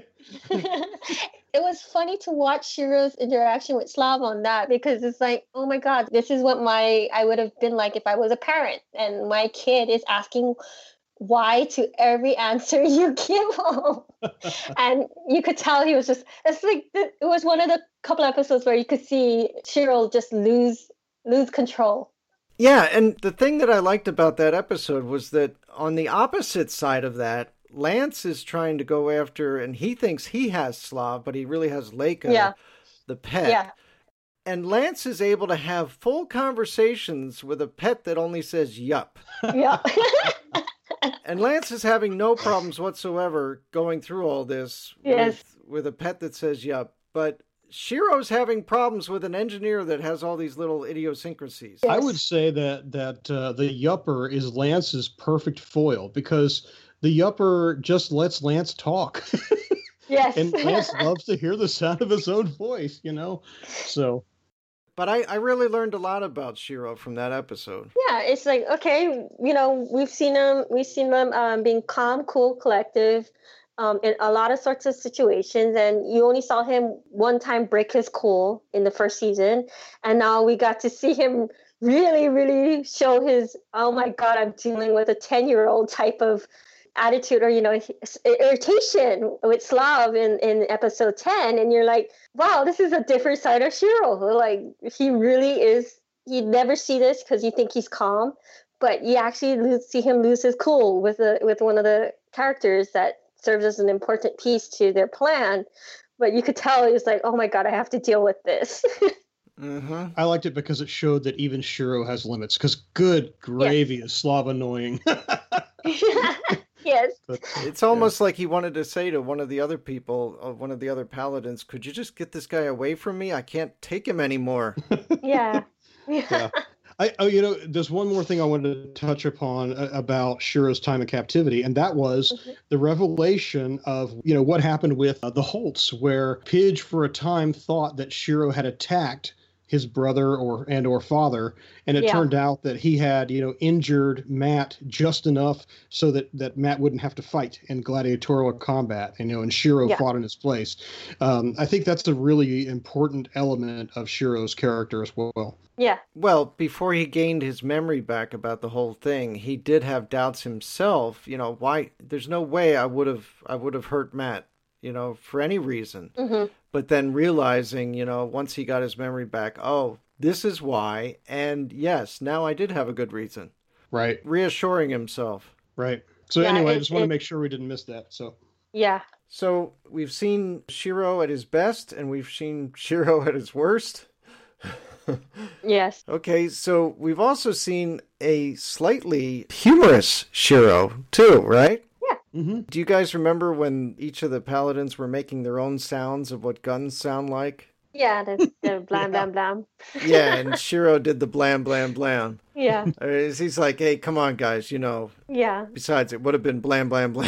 It was funny to watch Shiro's interaction with Slav on that, because it's like, oh my God, this is what I would have been like if I was a parent and my kid is asking why to every answer you give him. And you could tell he was just, it was one of the couple episodes where you could see Shiro just lose control. Yeah, and the thing that I liked about that episode was that on the opposite side of that, Lance is trying to go after, and he thinks he has Slav, but he really has Leica, the pet. Yeah. And Lance is able to have full conversations with a pet that only says yup. Yeah. And Lance is having no problems whatsoever going through all this with a pet that says yup. But Shiro's having problems with an engineer that has all these little idiosyncrasies. I would say that the yupper is Lance's perfect foil, because the yupper just lets Lance talk. Yes. And Lance loves to hear the sound of his own voice, So. But I really learned a lot about Shiro from that episode. Yeah, it's like, okay, we've seen them being calm, cool, collective, in a lot of sorts of situations, and you only saw him one time break his cool in the first season, and now we got to see him really, really show his, oh my God, I'm dealing with a 10-year-old type of attitude, or irritation with Slav in episode 10, and you're like, wow, this is a different side of Shiro. Like, he really is. You never see this because you think he's calm, but you actually see him lose his cool with one of the characters that serves as an important piece to their plan. But you could tell he was like, oh my God, I have to deal with this. Mm-hmm. I liked it because it showed that even Shiro has limits, because good gravy is Slav annoying. Yes. But it's almost like he wanted to say to one of the other people, one of the other paladins, could you just get this guy away from me? I can't take him anymore. Yeah. Yeah. There's one more thing I wanted to touch upon about Shiro's time in captivity, and that was the revelation of, what happened with the Holtz, where Pidge for a time thought that Shiro had attacked his brother or father, and it turned out that he had injured Matt just enough so that Matt wouldn't have to fight in gladiatorial combat, and Shiro fought in his place. I think that's a really important element of Shiro's character as well. Yeah. Well, before he gained his memory back about the whole thing, he did have doubts himself. Why? There's no way I would have hurt Matt, for any reason. Mm-hmm. But then realizing, once he got his memory back, oh, this is why. And yes, now I did have a good reason. Right. Reassuring himself. Right. So anyway, I just want to make sure we didn't miss that. So. Yeah. So we've seen Shiro at his best, and we've seen Shiro at his worst. Yes. Okay, so we've also seen a slightly humorous Shiro, too, right? Yeah. Mm-hmm. Do you guys remember when each of the paladins were making their own sounds of what guns sound like? Yeah, the blam, blam, blam. Yeah, and Shiro did the blam, blam, blam. Yeah. He's like, hey, come on, guys, Yeah. Besides, it would have been blam, blam, blam.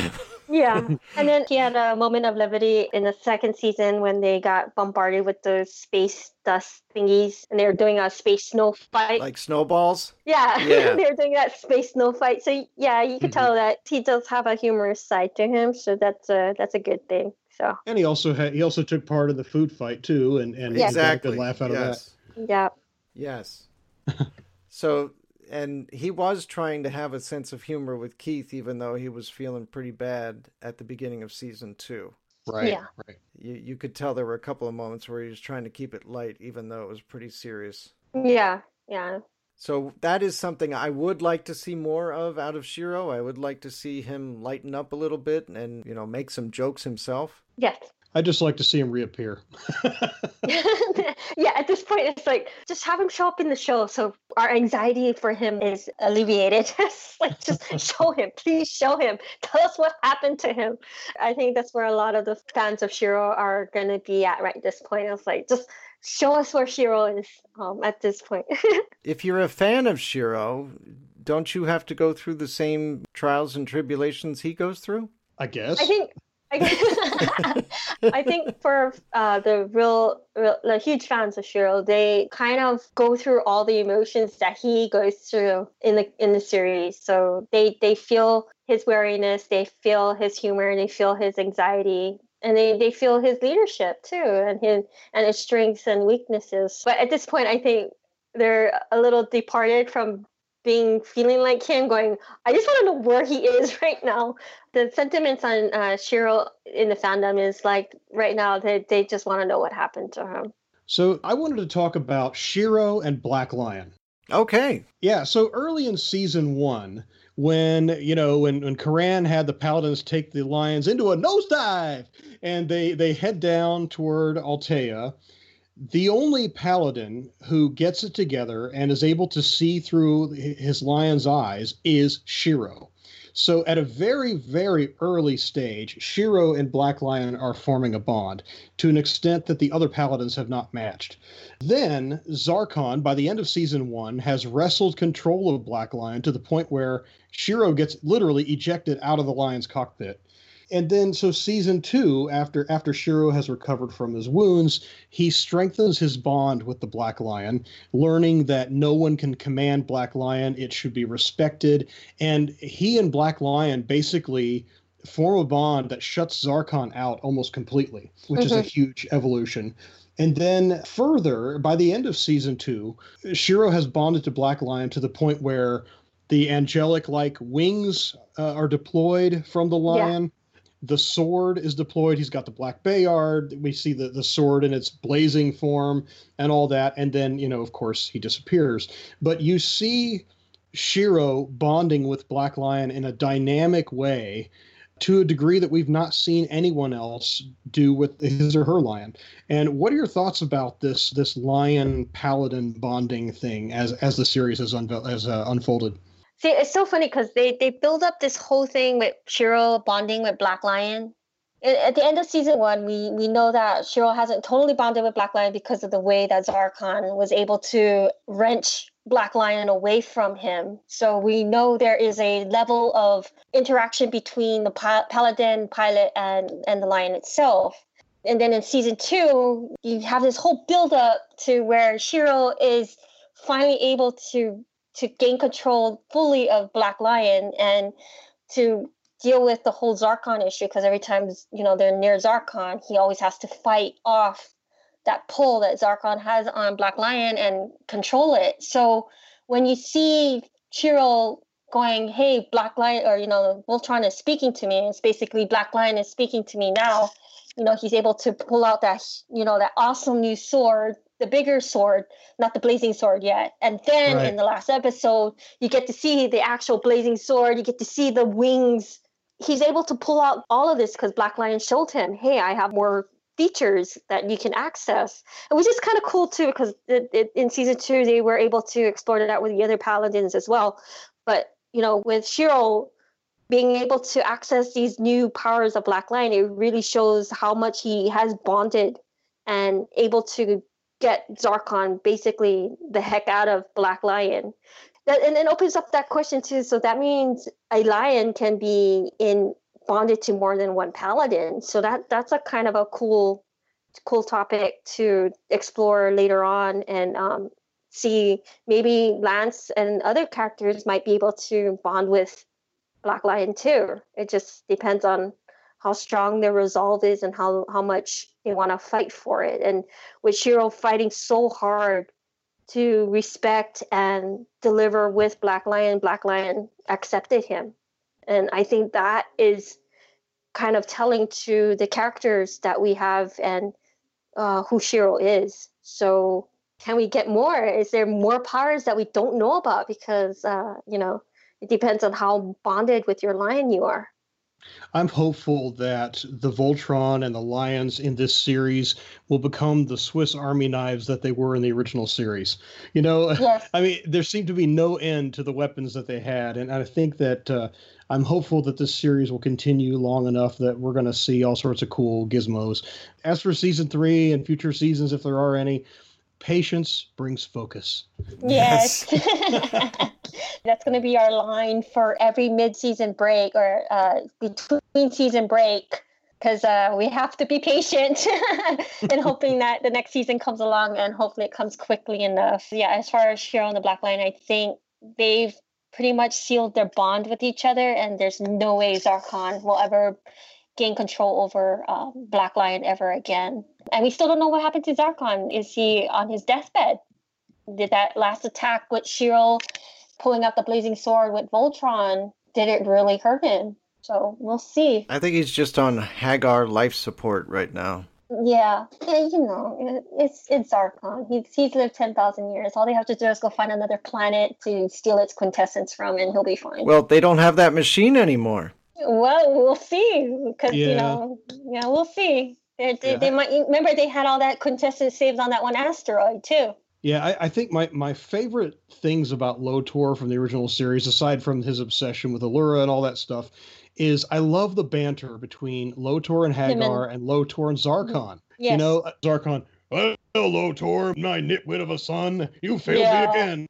Yeah. And then he had a moment of levity in the second season when they got bombarded with those space dust thingies and they were doing a space snow fight. Like snowballs? Yeah, Yeah. they were doing that space snow fight. So yeah, you could tell that he does have a humorous side to him. So that's a good thing. So And he also took part in the food fight too, and Yeah. got a good laugh out of that. Yes. yeah. Yes. So, and he was trying to have a sense of humor with Keith, even though he was feeling pretty bad at the beginning of season 2. Right. Yeah. Right. You could tell there were a couple of moments where he was trying to keep it light, even though it was pretty serious. Yeah. Yeah. So that is something I would like to see more of out of Shiro. I would like to see him lighten up a little bit and, make some jokes himself. Yes. I'd just like to see him reappear. Yeah, at this point, it's like, just have him show up in the show so our anxiety for him is alleviated. Just show him. Please show him. Tell us what happened to him. I think that's where a lot of the fans of Shiro are going to be at right this point. It's like, just show us where Shiro is at this point. If you're a fan of Shiro, don't you have to go through the same trials and tribulations he goes through? I guess. I think for the huge fans of Shiro, they kind of go through all the emotions that he goes through in the series. So they feel his wariness, they feel his humor, they feel his anxiety, and they feel his leadership too, and his strengths and weaknesses. But at this point, I think they're a little departed from feeling like him, going, I just want to know where he is right now. The sentiments on Shiro in the fandom is like right now they just want to know what happened to him. So I wanted to talk about Shiro and Black Lion. Okay. Yeah, so early in season 1, when Karan had the Paladins take the Lions into a nosedive, and they head down toward Altea, the only Paladin who gets it together and is able to see through his lion's eyes is Shiro. So at a very, very early stage, Shiro and Black Lion are forming a bond to an extent that the other Paladins have not matched. Then Zarkon, by the end of season 1, has wrestled control of Black Lion to the point where Shiro gets literally ejected out of the lion's cockpit. And then, so season 2, after Shiro has recovered from his wounds, he strengthens his bond with the Black Lion, learning that no one can command Black Lion. It should be respected. And he and Black Lion basically form a bond that shuts Zarkon out almost completely, which is a huge evolution. And then further, by the end of season 2, Shiro has bonded to Black Lion to the point where the angelic-like wings are deployed from the lion. Yeah. The sword is deployed. He's got the Black Bayard. We see the sword in its blazing form and all that. And then, of course, he disappears. But you see Shiro bonding with Black Lion in a dynamic way to a degree that we've not seen anyone else do with his or her lion. And what are your thoughts about this lion-paladin bonding thing as the series has unfolded? See, it's so funny because they build up this whole thing with Shiro bonding with Black Lion. At the end of season 1, we know that Shiro hasn't totally bonded with Black Lion because of the way that Zarkon was able to wrench Black Lion away from him. So we know there is a level of interaction between the Paladin pilot and the lion itself. And then in season 2, you have this whole build up to where Shiro is finally able to gain control fully of Black Lion and to deal with the whole Zarkon issue, because every time they're near Zarkon, he always has to fight off that pull that Zarkon has on Black Lion and control it. So when you see Shiro going, hey, Black Lion, or Voltron is speaking to me, it's basically Black Lion is speaking to me now, he's able to pull out that that awesome new sword, the bigger sword, not the blazing sword yet. And then in the last episode, you get to see the actual blazing sword. You get to see the wings. He's able to pull out all of this because Black Lion showed him, hey, I have more features that you can access. And which is kind of cool too, because in season 2, they were able to explore that with the other Paladins as well. But, with Shiro being able to access these new powers of Black Lion, it really shows how much he has bonded and able to get Zarkon basically the heck out of Black Lion. And it opens up that question too. So that means a lion can be in bonded to more than one paladin. So that's a kind of a cool topic to explore later on, and see maybe Lance and other characters might be able to bond with Black Lion too. It just depends on how strong their resolve is and how much they want to fight for it. And with Shiro fighting so hard to respect and deliver with Black Lion accepted him. And I think that is kind of telling to the characters that we have and who Shiro is. So can we get more? Is there more powers that we don't know about? Because, it depends on how bonded with your lion you are. I'm hopeful that the Voltron and the lions in this series will become the Swiss Army knives that they were in the original series. Yes. I mean, there seemed to be no end to the weapons that they had. And I think that I'm hopeful that this series will continue long enough that we're going to see all sorts of cool gizmos. As for season 3 and future seasons, if there are any, patience brings focus. Yes. That's going to be our line for every mid-season break or between season break, because we have to be patient and hoping that the next season comes along, and hopefully it comes quickly enough. Yeah, as far as Shiro and the Black Lion, I think they've pretty much sealed their bond with each other, and there's no way Zarkon will ever gain control over Black Lion ever again. And we still don't know what happened to Zarkon. Is he on his deathbed? Did that last attack with Shiro pulling out the blazing sword with Voltron, did it really hurt him? So we'll see. I think he's just on Hagar life support right now. Yeah, it's Zarkon. He's lived 10,000 years. All they have to do is go find another planet to steal its quintessence from, and he'll be fine. Well, they don't have that machine anymore. Well, we'll see, because we'll see. They might remember they had all that quintessence saved on that one asteroid too. Yeah, I think my favorite things about Lotor from the original series, aside from his obsession with Allura and all that stuff, is I love the banter between Lotor and Hagar and Lotor and Zarkon. Yes. Zarkon, well, Lotor, my nitwit of a son, you failed me again.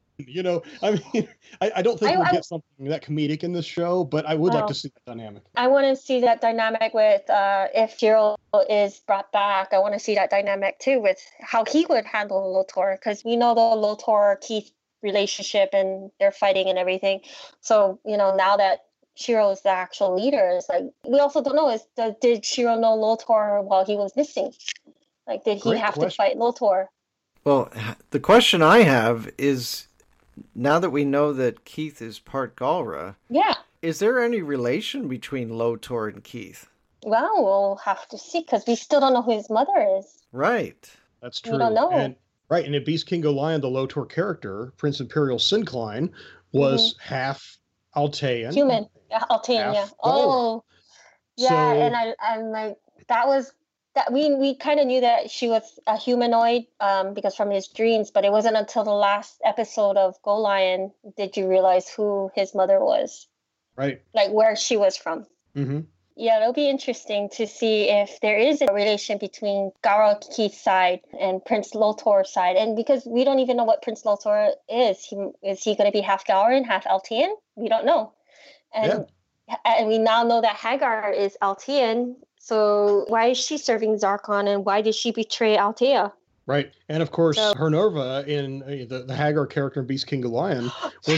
I mean, I don't think we'll get something that comedic in this show, but I would like to see that dynamic. I want to see that dynamic with if Shiro is brought back. I want to see that dynamic too with how he would handle Lotor, because we know the Lotor-Keith relationship and their fighting and everything. So, now that Shiro is the actual leader, it's like, we also don't know, did Shiro know Lotor while he was missing? Like, did he have to fight Lotor? Well, the question I have is, now that we know that Keith is part Galra, is there any relation between Lotor and Keith? Well, we'll have to see, because we still don't know who his mother is. Right. That's true. We don't know. And in Beast King Golion, the Lotor character, Prince Imperial Syncline, was half Altean. Human. Altean, yeah. Oh, yeah. So, and I'm like, that was... that we kind of knew that she was a humanoid because from his dreams, but it wasn't until the last episode of Golion did you realize who his mother was. Right. Like where she was from. Mm-hmm. Yeah, it'll be interesting to see if there is a relation between Galra Keith's side and Prince Lotor's side. And because we don't even know what Prince Lotor is. Is he going to be half Galran, half Altean? We don't know. And we now know that Hagar is Altean. So why is she serving Zarkon, and why did she betray Altea? Right. And of course, Hernorva in the Hagar character in Beast King Golion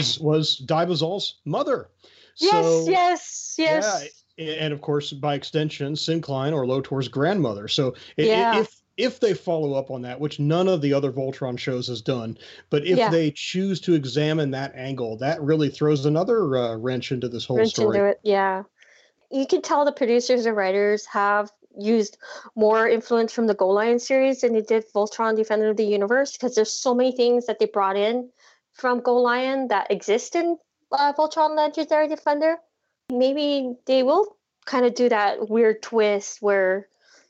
was Dibazal's mother. Yes. Yeah. And of course, by extension, Syncline or Lotor's grandmother. So if they follow up on that, which none of the other Voltron shows has done, but if they choose to examine that angle, that really throws another wrench into this whole story. Into it, yeah. You can tell the producers and writers have used more influence from the Golion series than they did Voltron Defender of the Universe, because there's so many things that they brought in from Golion that exist in Voltron Legendary Defender. Maybe they will kind of do that weird twist where,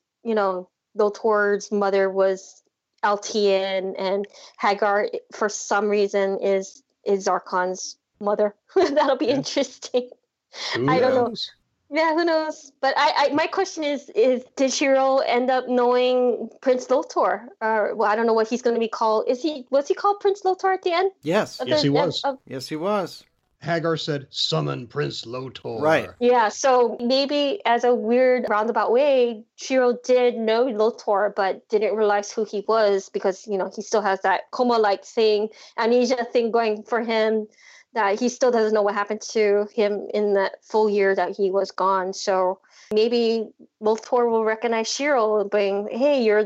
Lotor's mother was Altean and Hagar, for some reason, is Zarkon's mother. That'll be interesting. I don't know. Yeah, who knows? But my question is did Shiro end up knowing Prince Lotor? I don't know what he's going to be called. Was he called Prince Lotor at the end? Yes. Yes, he was. Yes, he was. Hagar said, "Summon Prince Lotor." Right. Yeah, so maybe as a weird roundabout way, Shiro did know Lotor, but didn't realize who he was because, he still has that coma-like thing, amnesia thing going for him, that he still doesn't know what happened to him in that full year that he was gone. So maybe Lotor will recognize Shiro and being, hey, you're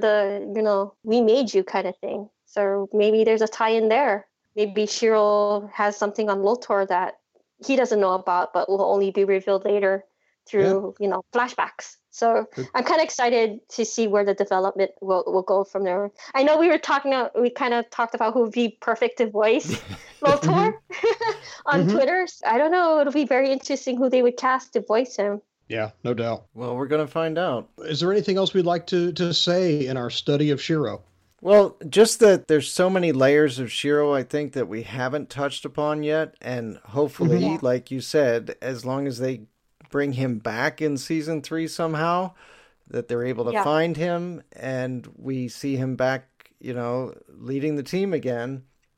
we made you kind of thing. So maybe there's a tie-in there. Maybe Shiro has something on Lotor that he doesn't know about, but will only be revealed later through, flashbacks. So I'm kind of excited to see where the development will go from there. I know we kind of talked about who would be perfect to voice Lotor on Twitter. I don't know. It'll be very interesting who they would cast to voice him. Yeah, no doubt. Well, we're going to find out. Is there anything else we'd like to say in our study of Shiro? Well, just that there's so many layers of Shiro, I think, that we haven't touched upon yet. And hopefully, like you said, as long as they bring him back in season 3 somehow, that they're able to find him and we see him back, leading the team again.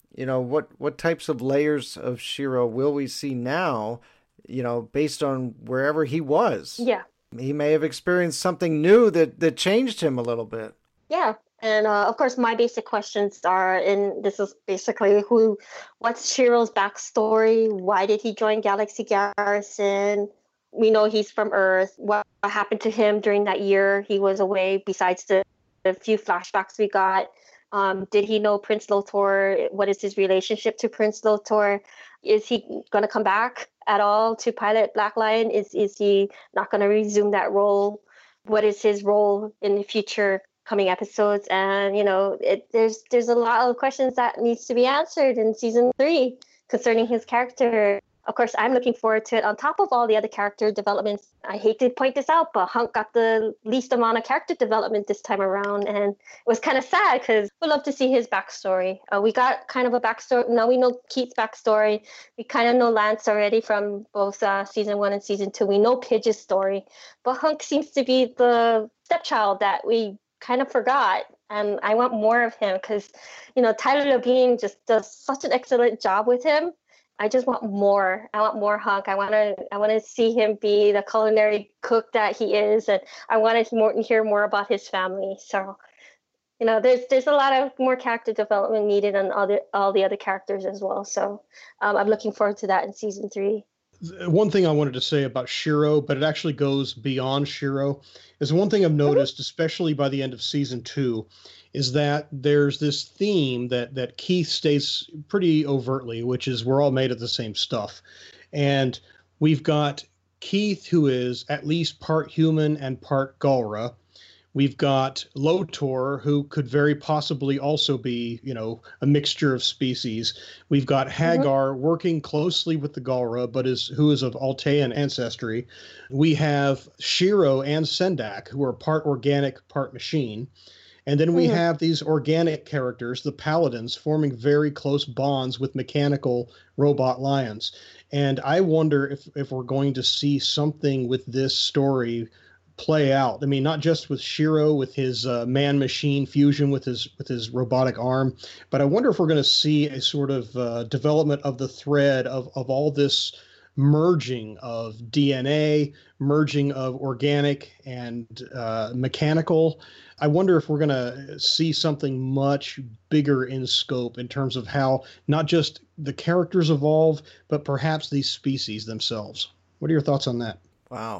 What types of layers of Shiro will we see now, based on wherever he was? Yeah. He may have experienced something new that changed him a little bit. Yeah. And of course, my basic questions are, and this is basically what's Shiro's backstory? Why did he join Galaxy Garrison? We know he's from Earth. What happened to him during that year he was away, besides the few flashbacks we got? Did he know Prince Lotor? What is his relationship to Prince Lotor? Is he going to come back at all to pilot Black Lion? Is he not going to resume that role? What is his role in the future coming episodes? And there's a lot of questions that needs to be answered in season 3 concerning his character. Of course, I'm looking forward to it on top of all the other character developments. I hate to point this out, but Hunk got the least amount of character development this time around, and it was kind of sad because we'd love to see his backstory. We got kind of a backstory. Now we know Keith's backstory. We kind of know Lance already from both season 1 and season 2. We know Pidge's story, but Hunk seems to be the stepchild that we kind of forgot, and I want more of him because Tyler Labine just does such an excellent job with him. I just want more. I want more Hunk. I want to see him be the culinary cook that he is, and I want to hear more about his family. So, there's a lot of more character development needed on all the other characters as well. So, I'm looking forward to that in season 3. One thing I wanted to say about Shiro, but it actually goes beyond Shiro, is one thing I've noticed, especially by the end of season 2, is that there's this theme that Keith states pretty overtly, which is we're all made of the same stuff. And we've got Keith, who is at least part human and part Galra. We've got Lotor, who could very possibly also be, a mixture of species. We've got Hagar working closely with the Galra, but who is of Altean ancestry. We have Shiro and Sendak, who are part organic, part machine. And then we have these organic characters, the Paladins, forming very close bonds with mechanical robot lions. And I wonder if we're going to see something with this story play out. I mean, not just with Shiro, with his man-machine fusion with his robotic arm, but I wonder if we're going to see a sort of development of the thread of all this merging of DNA, merging of organic and mechanical. I wonder if we're going to see something much bigger in scope in terms of how not just the characters evolve, but perhaps these species themselves. What are your thoughts on that? Wow.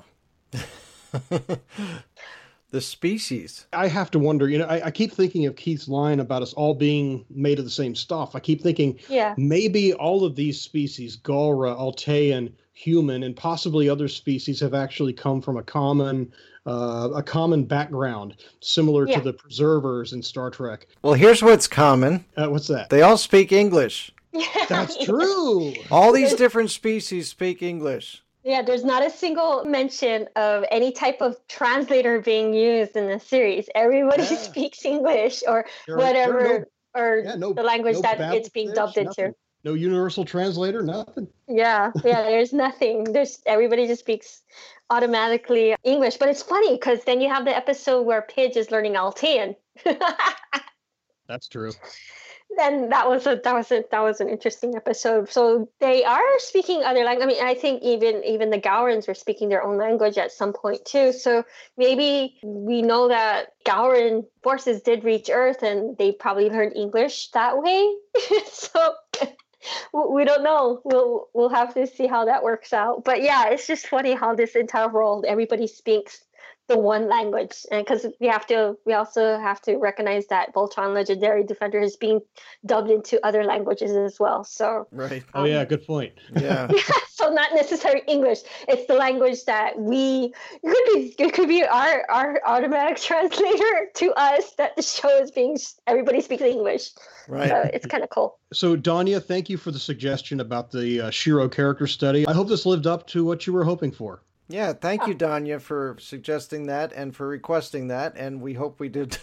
The species. I have to wonder, I keep thinking of Keith's line about us all being made of the same stuff. I keep thinking maybe all of these species, Galra, Altean, human, and possibly other species have actually come from a common background, similar to the preservers in Star Trek. Well, here's what's common. What's that? They all speak English. That's true. All these different species speak English. Yeah, there's not a single mention of any type of translator being used in the series. Everybody speaks English or whatever, the language that it's being dubbed into. No universal translator, nothing. Yeah, there's nothing. Everybody just speaks automatically English. But it's funny because then you have the episode where Pidge is learning Altean. That's true. then that was an interesting episode. So they are speaking other language. I mean, I think even the Gaurans were speaking their own language at some point too. So maybe we know that Gauran forces did reach Earth, and they probably learned English that way. So we don't know. We'll have to see how that works out. But yeah, it's just funny how this entire world everybody speaks the one language, and because we also have to recognize that Voltron Legendary Defender is being dubbed into other languages as well. So right. Oh yeah, good point. Yeah. So not necessarily English. It's the language that it could be our automatic translator to us that the show is being everybody speaks English. Right. So it's kind of cool. So Danya, thank you for the suggestion about the Shiro character study. I hope this lived up to what you were hoping for. Yeah, thank you, Danya, for suggesting that and for requesting that, and we hope we did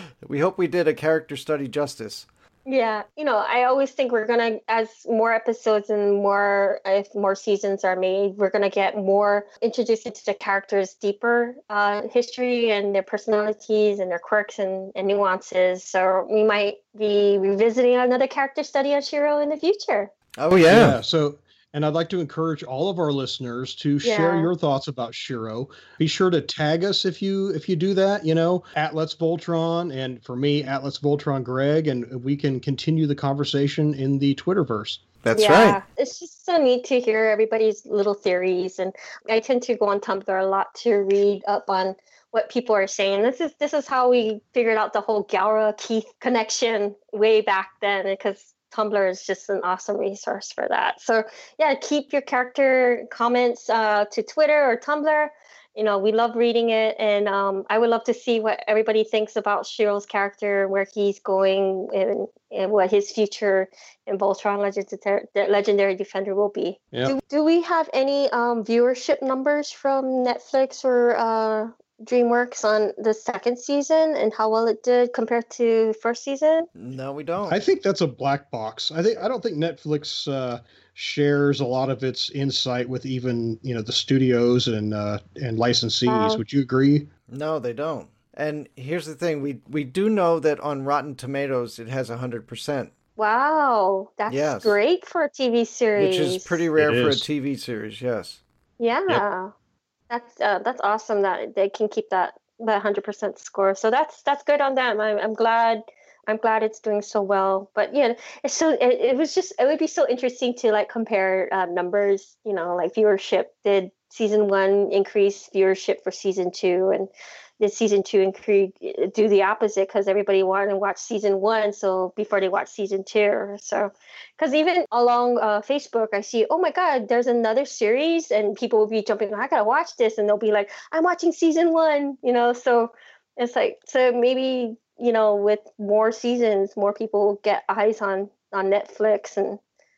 a character study justice. Yeah, I always think we're gonna, as more episodes and if more seasons are made, we're gonna get more introduced into the characters' deeper history and their personalities and their quirks and nuances. So we might be revisiting another character study of Shiro in the future. Oh yeah. And I'd like to encourage all of our listeners to share your thoughts about Shiro. Be sure to tag us if you do that, at Let's Voltron, and for me, at Let's Voltron Greg, and we can continue the conversation in the Twitterverse. That's right. It's just so neat to hear everybody's little theories, and I tend to go on Tumblr a lot to read up on what people are saying. This is how we figured out the whole Gaura Keith connection way back then, because Tumblr is just an awesome resource for that. So yeah, keep your character comments to Twitter or Tumblr. We love reading it, and I would love to see what everybody thinks about Shiro's character, where he's going, and what his future in Voltron Legendary Defender will be. Yeah. Do we have any viewership numbers from Netflix or DreamWorks on the second season and how well it did compared to first season? No, we don't. I think that's a black box. I don't think Netflix shares a lot of its insight with even the studios and licensees. Would you agree? No, they don't. And here's the thing: we do know that on Rotten Tomatoes it has 100%. Wow, that's great for a TV series. Which is pretty rare for a TV series. Yes. Yeah. Yep. That's awesome that they can keep that 100% score. So that's good on them. I'm glad it's doing so well. But yeah, it would be so interesting to compare numbers. Viewership. Did season 1 increase viewership for season 2, and did season 2 do the opposite because everybody wanted to watch season 1 so before they watch season 2? So because even along Facebook I see, oh my god, there's another series, and people will be jumping, I gotta watch this, and they'll be like, I'm watching season 1, so it's so maybe with more seasons more people get eyes on Netflix and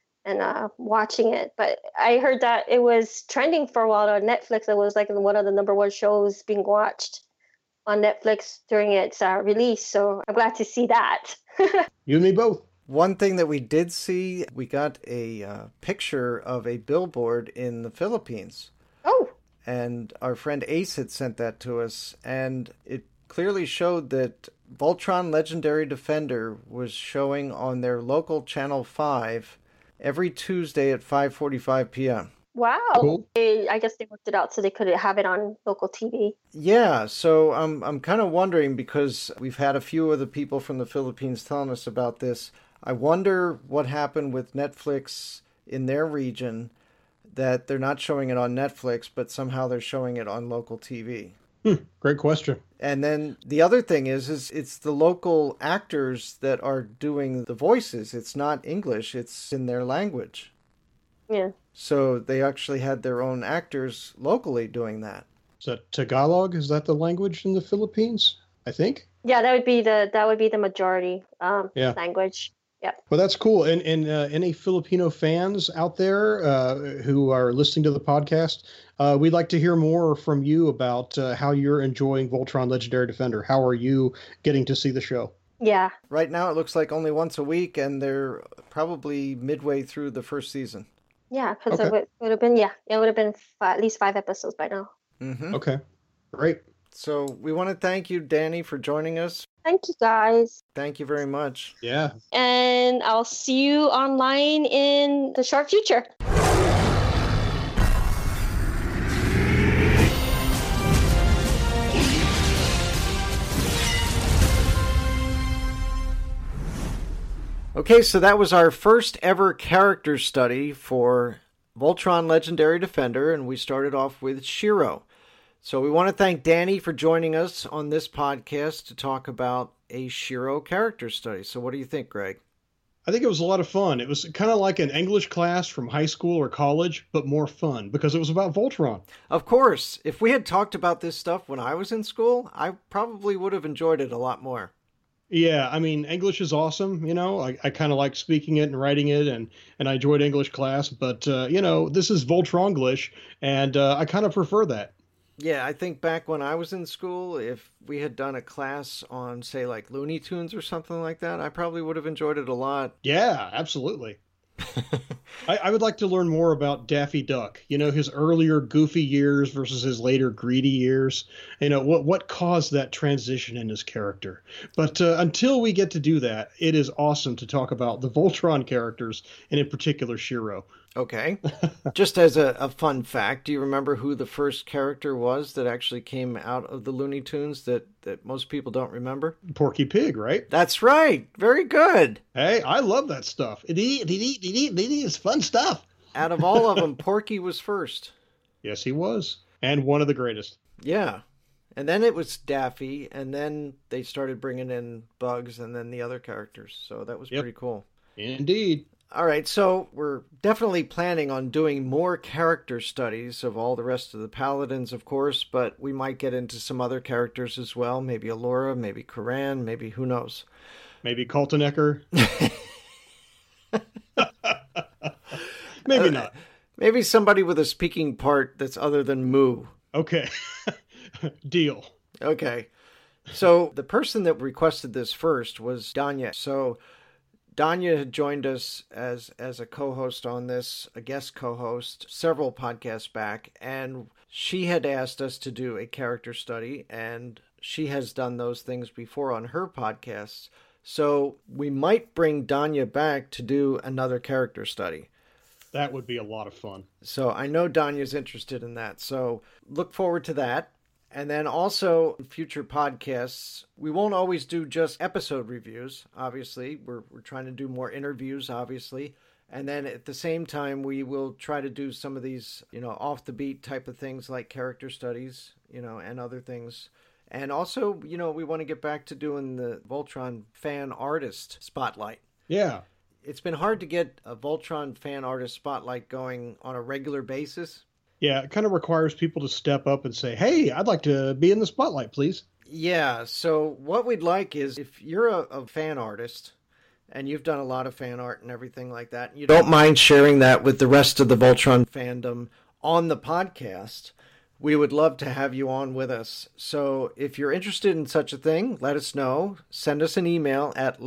watching it. But I heard that it was trending for a while on Netflix. It was one of the number 1 shows being watched on Netflix during its release. So I'm glad to see that. You and me both. One thing that we did see, we got a picture of a billboard in the Philippines. Oh. And our friend Ace had sent that to us, and it clearly showed that Voltron Legendary Defender was showing on their local Channel 5 every Tuesday at 5:45 p.m. Wow. Cool. I guess they worked it out so they could have it on local TV. Yeah, so I'm kind of wondering, because we've had a few of the people from the Philippines telling us about this. I wonder what happened with Netflix in their region, that they're not showing it on Netflix, but somehow they're showing it on local TV. Great question. And then the other thing is it's the local actors that are doing the voices. It's not English, it's in their language. Yeah. So they actually had their own actors locally doing that. Is that Tagalog? Is that the language in the Philippines? I think. Yeah, that would be the majority language. Yeah. Well, that's cool. And any Filipino fans out there who are listening to the podcast, we'd like to hear more from you about how you're enjoying Voltron Legendary Defender. How are you getting to see the show? Yeah. Right now, it looks like only once a week, and they're probably midway through the first season. Yeah, because it would have been at least 5 episodes by now. Mm-hmm. Okay, great. So we want to thank you, Danny, for joining us. Thank you, guys. Thank you very much. Yeah. And I'll see you online in the short future. Okay, so that was our first ever character study for Voltron Legendary Defender, and we started off with Shiro. So we want to thank Danny for joining us on this podcast to talk about a Shiro character study. So what do you think, Greg? I think it was a lot of fun. It was kind of like an English class from high school or college, but more fun because it was about Voltron. Of course, if we had talked about this stuff when I was in school, I probably would have enjoyed it a lot more. Yeah, I mean, English is awesome. I kind of like speaking it and writing it, and I enjoyed English class. But, this is Voltronglish, and I kind of prefer that. Yeah, I think back when I was in school, if we had done a class on, say, like Looney Tunes or something like that, I probably would have enjoyed it a lot. Yeah, absolutely. I would like to learn more about Daffy Duck, his earlier goofy years versus his later greedy years. What caused that transition in his character. But until we get to do that, it is awesome to talk about the Voltron characters, and in particular Shiro. Okay. Just as a fun fact, do you remember who the first character was that actually came out of the Looney Tunes that most people don't remember? Porky Pig, right? That's right. Very good. Hey, I love that stuff. It's fun stuff. Out of all of them, Porky was first. Yes, he was. And one of the greatest. Yeah. And then it was Daffy, and then they started bringing in Bugs and then the other characters. So that was pretty cool. Indeed. All right, so we're definitely planning on doing more character studies of all the rest of the Paladins, of course, but we might get into some other characters as well. Maybe Allura, maybe Kuran, maybe who knows. Maybe Kaltenecker. Maybe not. Maybe somebody with a speaking part that's other than Moo. Okay. Deal. Okay. So the person that requested this first was Danya. So Danya had joined us as a co-host on this, a guest co-host, several podcasts back, and she had asked us to do a character study, and she has done those things before on her podcasts. So we might bring Danya back to do another character study. That would be a lot of fun. So I know Danya's interested in that, so look forward to that. And then also future podcasts, we won't always do just episode reviews, obviously. We're trying to do more interviews, obviously. And then at the same time, we will try to do some of these, off the beat type of things like character studies, and other things. And also, we want to get back to doing the Voltron fan artist spotlight. Yeah. It's been hard to get a Voltron fan artist spotlight going on a regular basis. Yeah, it kind of requires people to step up and say, hey, I'd like to be in the spotlight, please. Yeah, so what we'd like is if you're a fan artist and you've done a lot of fan art and everything like that, and you don't mind sharing that with the rest of the Voltron fandom on the podcast, we would love to have you on with us. So if you're interested in such a thing, let us know. Send us an email at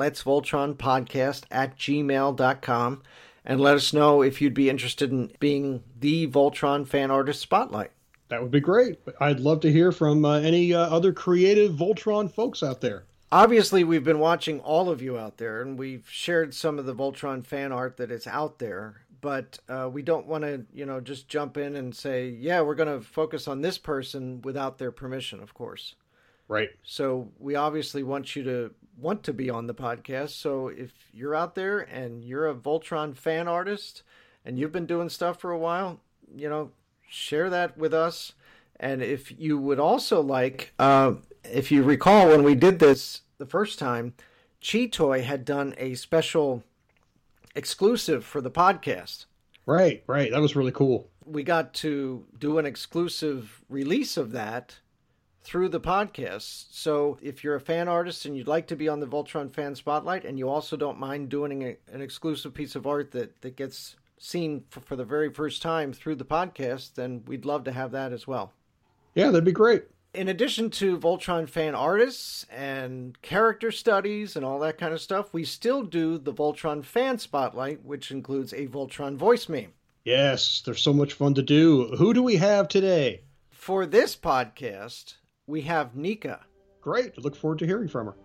letsvoltronpodcast@gmail.com. And let us know if you'd be interested in being the Voltron fan artist spotlight. That would be great. I'd love to hear from any other creative Voltron folks out there. Obviously, we've been watching all of you out there, and we've shared some of the Voltron fan art that is out there. But we don't want to, just jump in and say, yeah, we're going to focus on this person without their permission, of course. Right. So we obviously want you to want to be on the podcast. So if you're out there and you're a Voltron fan artist and you've been doing stuff for a while, share that with us. And if you would also like, if you recall when we did this the first time, Cheetoy had done a special exclusive for the podcast. Right. That was really cool. We got to do an exclusive release of that through the podcast. So if you're a fan artist and you'd like to be on the Voltron Fan Spotlight, and you also don't mind doing an exclusive piece of art that gets seen for the very first time through the podcast, then we'd love to have that as well. Yeah, that'd be great. In addition to Voltron fan artists and character studies and all that kind of stuff, we still do the Voltron Fan Spotlight, which includes a Voltron voice meme. Yes, they're so much fun to do. Who do we have today? For this podcast, we have Nika. Great. I look forward to hearing from her.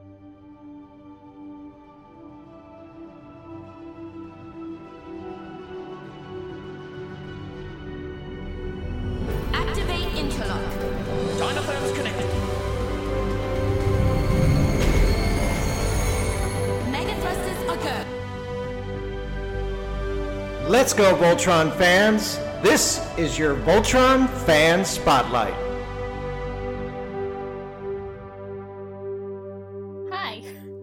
Activate interlock. Dynaphones connected. Mega thrusters are go. Let's go, Voltron fans. This is your Voltron Fan Spotlight. Hi.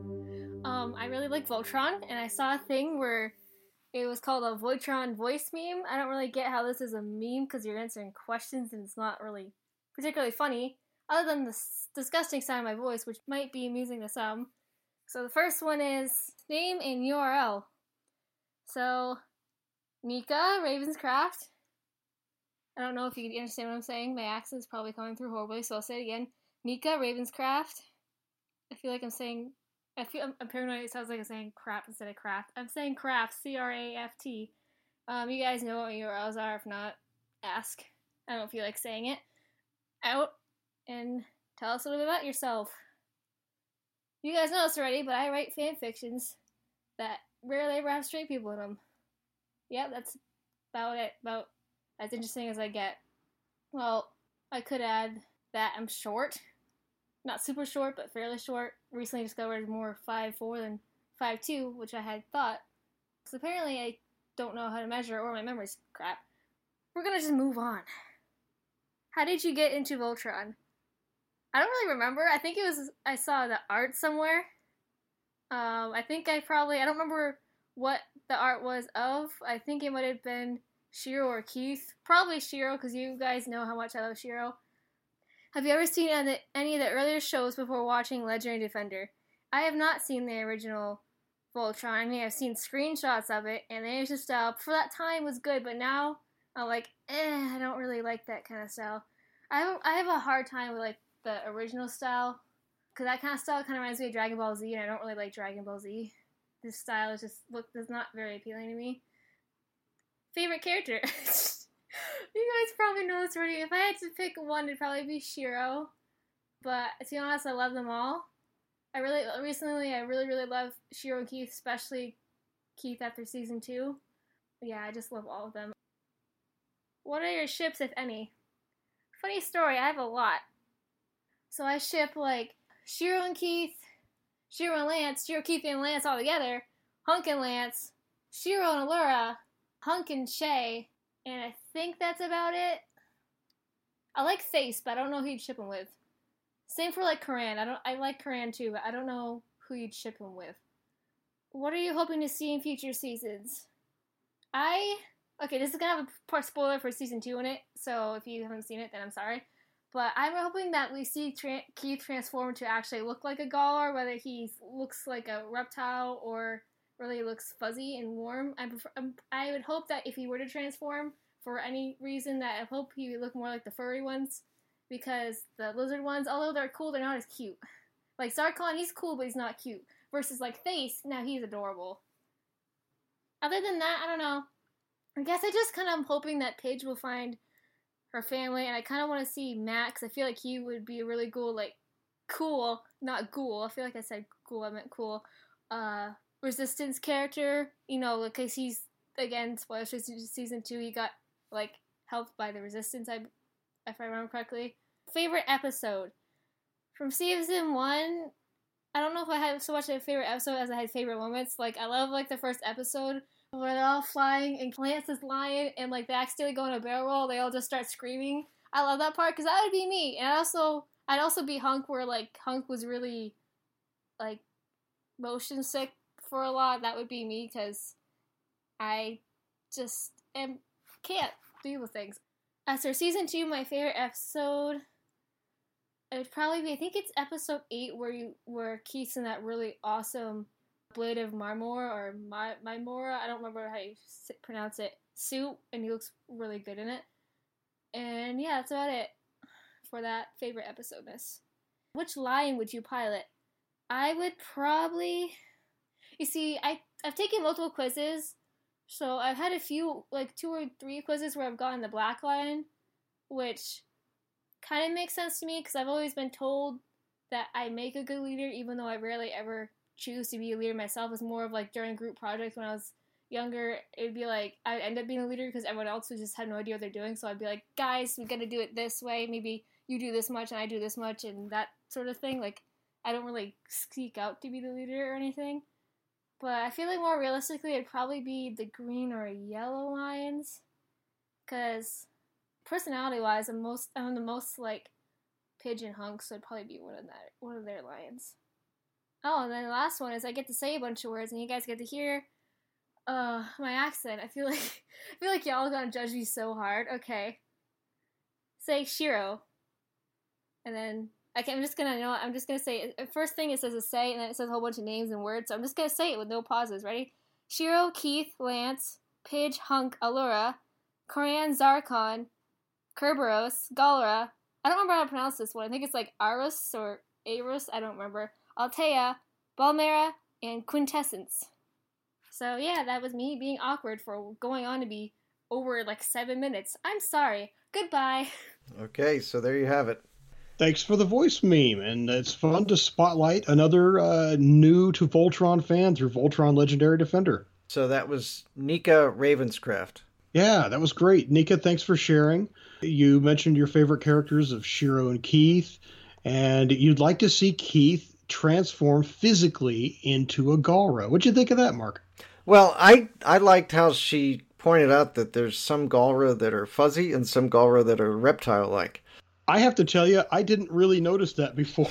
I really like Voltron, and I saw a thing where it was called a Voltron voice meme. I don't really get how this is a meme because you're answering questions and it's not really particularly funny, other than the disgusting sound of my voice, which might be amusing to some. So the first one is name and URL. So, Nika Ravenscraft. I don't know if you can understand what I'm saying. My accent is probably coming through horribly, so I'll say it again. Nika Ravenscraft. I feel like I'm paranoid. It sounds like I'm saying crap instead of craft. I'm saying craft, C-R-A-F-T. You guys know what URLs are. If not, ask. I don't feel like saying it. Out and tell us a little bit about yourself. You guys know this already, but I write fan fictions that rarely ever have straight people in them. Yeah, that's about it. About as interesting as I get. Well, I could add that I'm short. Not super short, but fairly short. Recently discovered more 5'4" than 5'2", which I had thought. So apparently I don't know how to measure, or my memory's crap. We're gonna just move on. How did you get into Voltron? I don't really remember. I think I saw the art somewhere. I don't remember what the art was of. I think it might have been Shiro or Keith. Probably Shiro, because you guys know how much I love Shiro. Have you ever seen any of the earlier shows before watching Legendary Defender? I have not seen the original Voltron. I mean, I've seen screenshots of it, and the animation style for that time was good, but now I'm like, I don't really like that kind of style. I have a hard time with like the original style, because that kind of style kind of reminds me of Dragon Ball Z, and I don't really like Dragon Ball Z. This style is not very appealing to me. Favorite character? You guys probably know this already. If I had to pick one, it'd probably be Shiro. But to be honest, I love them all. I really love Shiro and Keith, especially Keith after season 2. But yeah, I just love all of them. What are your ships, if any? Funny story, I have a lot. So I ship like Shiro and Keith, Shiro and Lance, Shiro, Keith, and Lance all together, Hunk and Lance, Shiro and Allura, Hunk and Shay, and I think that's about it. I like Face, but I don't know who you'd ship him with. Same for like Karan. I like Karan too, but I don't know who you'd ship him with. What are you hoping to see in future seasons? Okay, this is gonna have a part spoiler for season 2 in it, so if you haven't seen it, then I'm sorry. But I'm hoping that we see Keith transform to actually look like a Galar, whether he looks like a reptile or really looks fuzzy and warm. I would hope that if he were to transform for any reason, that I hope he would look more like the furry ones, because the lizard ones, although they're cool, they're not as cute. Like Zarkon, he's cool, but he's not cute. Versus like Face, now he's adorable. Other than that, I don't know. I guess I just kind of am hoping that Paige will find her family, and I kind of want to see Max. I feel like he would be a really cool, not ghoul. I feel like I said ghoul, I meant cool. Resistance character, because he's, again, spoilers for season 2, he got, helped by the Resistance, if I remember correctly. Favorite episode? From season 1, I don't know if I had so much of a favorite episode as I had favorite moments. I love, the first episode where they're all flying and Lance is lying and, they accidentally go on a barrel roll. They all just start screaming. I love that part because that would be me. And I'd also be Hunk where, Hunk was really, motion sick for a lot. That would be me because I just can't deal with things. As for season 2, my favorite episode, it would probably be, I think it's episode 8 where Keith's in that really awesome Blade of Marmor or Mymora, I don't remember how you pronounce it, suit, and he looks really good in it. And yeah, that's about it for that favorite episode-ness. Which line would you pilot? I would probably... You see, I've taken multiple quizzes, so I've had a few, 2 or 3 quizzes where I've gotten the black line, which kind of makes sense to me because I've always been told that I make a good leader, even though I rarely ever choose to be a leader myself. It's more of like during group projects when I was younger, it'd be like I'd end up being a leader because everyone else would just have no idea what they're doing. So I'd be like, guys, we got to do it this way. Maybe you do this much and I do this much and that sort of thing. Like, I don't really seek out to be the leader or anything. But I feel like more realistically, it'd probably be the green or yellow lions. Because personality-wise, I'm the most like Pidge and Hunk, so it'd probably be one of their lions. Oh, and then the last one is I get to say a bunch of words, and you guys get to hear my accent. I feel like y'all gonna judge me so hard. Okay, say Shiro, and then I'm just gonna say it. First thing it says is say, and then it says a whole bunch of names and words. So I'm just gonna say it with no pauses. Ready? Shiro, Keith, Lance, Pidge, Hunk, Allura, Corian, Zarkon, Kerberos, Galra. I don't remember how to pronounce this one. I think it's like Arus or Arus. I don't remember. Altea, Balmera, and Quintessence. So yeah, that was me being awkward for going on to be over like 7 minutes. I'm sorry. Goodbye. Okay, so there you have it. Thanks for the voice meme, and it's fun to spotlight another new to Voltron fan through Voltron Legendary Defender. So that was Nika Ravenscraft. Yeah, that was great. Nika, thanks for sharing. You mentioned your favorite characters of Shiro and Keith, and you'd like to see Keith transform physically into a Galra. What'd you think of that, Mark? Well, I liked how she pointed out that there's some Galra that are fuzzy and some Galra that are reptile-like. I have to tell you, I didn't really notice that before.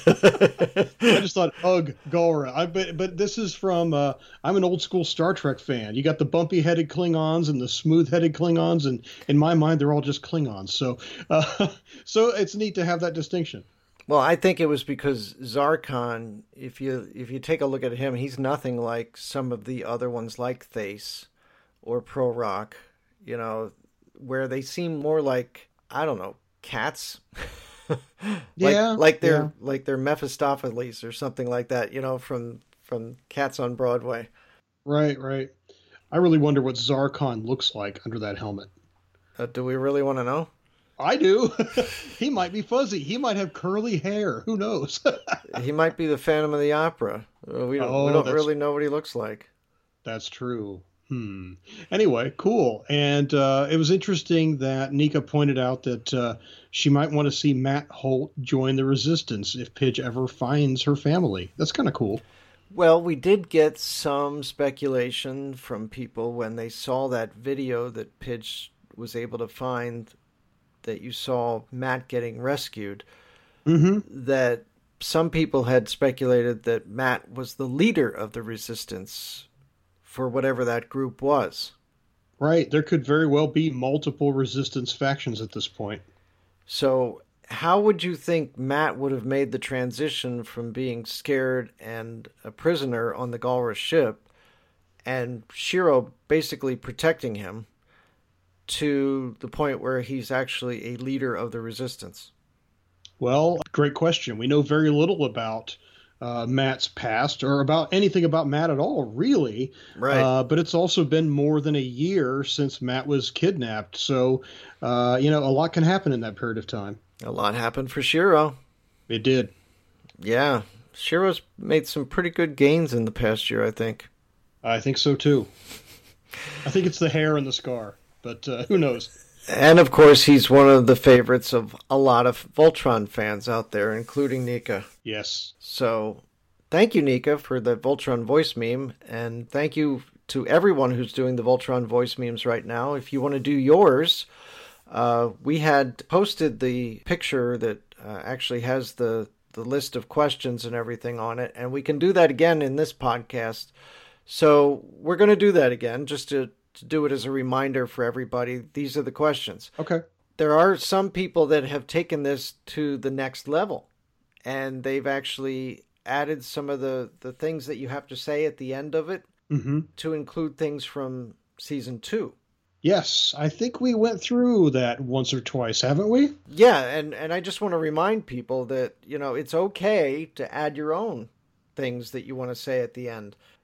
I just thought, ugh, Galra. But this is from, I'm an old school Star Trek fan. You got the bumpy-headed Klingons and the smooth-headed Klingons, and in my mind, they're all just Klingons. So it's neat to have that distinction. Well, I think it was because Zarkon, if you take a look at him, he's nothing like some of the other ones like Thace or Pro-Rock, where they seem more like, I don't know, cats. like they're Mephistopheles or something like that, from Cats on Broadway. Right. I really wonder what Zarkon looks like under that helmet. Do we really want to know? I do. He might be fuzzy. He might have curly hair. Who knows? He might be the Phantom of the Opera. We don't really know what he looks like. That's true. Anyway, cool. And it was interesting that Nika pointed out that she might want to see Matt Holt join the Resistance if Pidge ever finds her family. That's kind of cool. Well, we did get some speculation from people when they saw that video that Pidge was able to find, that you saw Matt getting rescued, that some people had speculated that Matt was the leader of the Resistance for whatever that group was. Right. There could very well be multiple Resistance factions at this point. So how would you think Matt would have made the transition from being scared and a prisoner on the Galra ship and Shiro basically protecting him to the point where he's actually a leader of the Resistance? Well, great question. We know very little about Matt's past or about anything about Matt at all, really. Right. But it's also been more than a year since Matt was kidnapped. So, a lot can happen in that period of time. A lot happened for Shiro. It did. Yeah. Shiro's made some pretty good gains in the past year, I think. I think so, too. I think it's the hair and the scar, but who knows? And, of course, he's one of the favorites of a lot of Voltron fans out there, including Nika. Yes. So, thank you, Nika, for the Voltron voice meme, and thank you to everyone who's doing the Voltron voice memes right now. If you want to do yours, we had posted the picture that actually has the list of questions and everything on it, and we can do that again in this podcast. So, we're going to do that again, just to do it as a reminder for everybody. These are the questions. Okay. There are some people that have taken this to the next level, and they've actually added some of the things that you have to say at the end of it to include things from season 2. Yes, I think we went through that once or twice, haven't we? Yeah, and I just want to remind people that, it's okay to add your own things that you want to say at the end.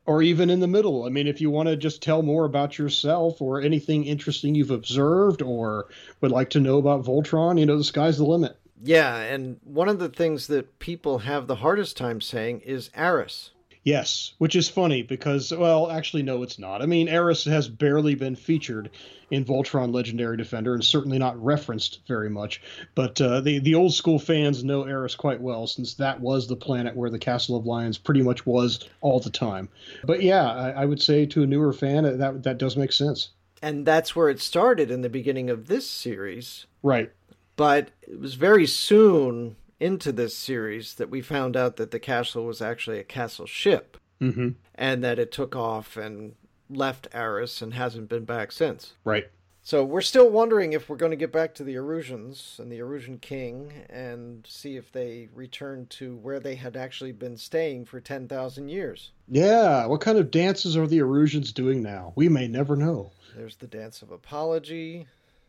Or even in the middle. I mean, if you want to just tell more about yourself or anything interesting you've observed or would like to know about Voltron, the sky's the limit. Yeah, and one of the things that people have the hardest time saying is Aris. Yes, which is funny because, well, actually, no, it's not. I mean, Aris has barely been featured in Voltron Legendary Defender and certainly not referenced very much. But the old school fans know Aris quite well, since that was the planet where the Castle of Lions pretty much was all the time. But yeah, I would say to a newer fan, that does make sense. And that's where it started in the beginning of this series. Right. But it was very soon into this series that we found out that the castle was actually a castle ship, and that it took off and left Aris and hasn't been back since. Right. So we're still wondering if we're going to get back to the Erusians and the Erusian king and see if they return to where they had actually been staying for 10,000 years. Yeah, what kind of dances are the Erusians doing now? We may never know. There's the Dance of Apology.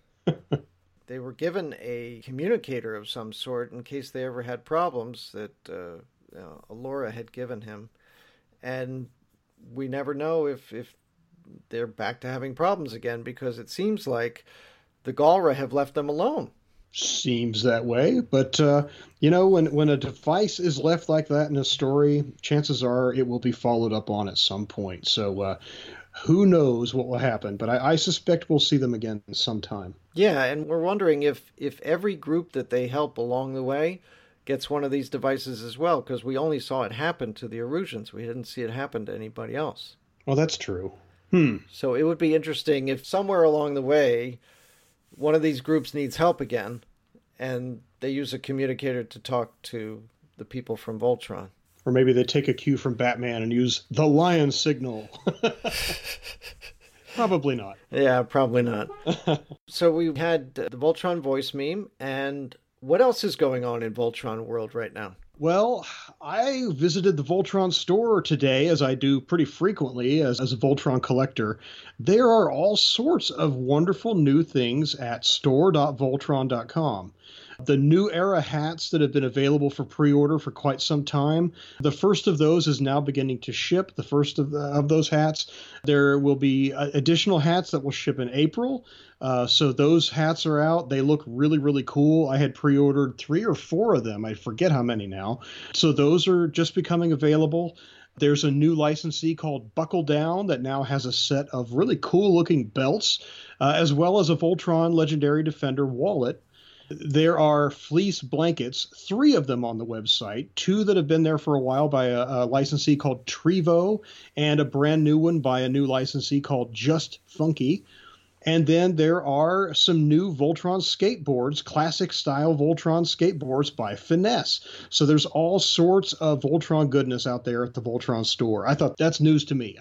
They were given a communicator of some sort in case they ever had problems that Allura had given him. And we never know if they're back to having problems again, because it seems like the Galra have left them alone. Seems that way. But, when a device is left like that in a story, chances are it will be followed up on at some point. So who knows what will happen, but I suspect we'll see them again sometime. Yeah, and we're wondering if every group that they help along the way gets one of these devices as well, because we only saw it happen to the Erusians. We didn't see it happen to anybody else. Well, that's true. So it would be interesting if somewhere along the way, one of these groups needs help again, and they use a communicator to talk to the people from Voltron. Or maybe they take a cue from Batman and use the lion signal. Probably not. Yeah, probably not. So we had the Voltron voice meme, and what else is going on in Voltron world right now? Well, I visited the Voltron store today, as I do pretty frequently as a Voltron collector. There are all sorts of wonderful new things at store.voltron.com. The New Era hats that have been available for pre-order for quite some time. The first of those is now beginning to ship, the first of those hats. There will be additional hats that will ship in April. So those hats are out. They look really, really cool. I had pre-ordered 3 or 4 of them. I forget how many now. So those are just becoming available. There's a new licensee called Buckle Down that now has a set of really cool-looking belts, as well as a Voltron Legendary Defender wallet. There are fleece blankets, 3 of them on the website, 2 that have been there for a while by a licensee called Trevo, and a brand new one by a new licensee called Just Funky. And then there are some new Voltron skateboards, classic style Voltron skateboards by Finesse. So there's all sorts of Voltron goodness out there at the Voltron store. I thought that's news to me.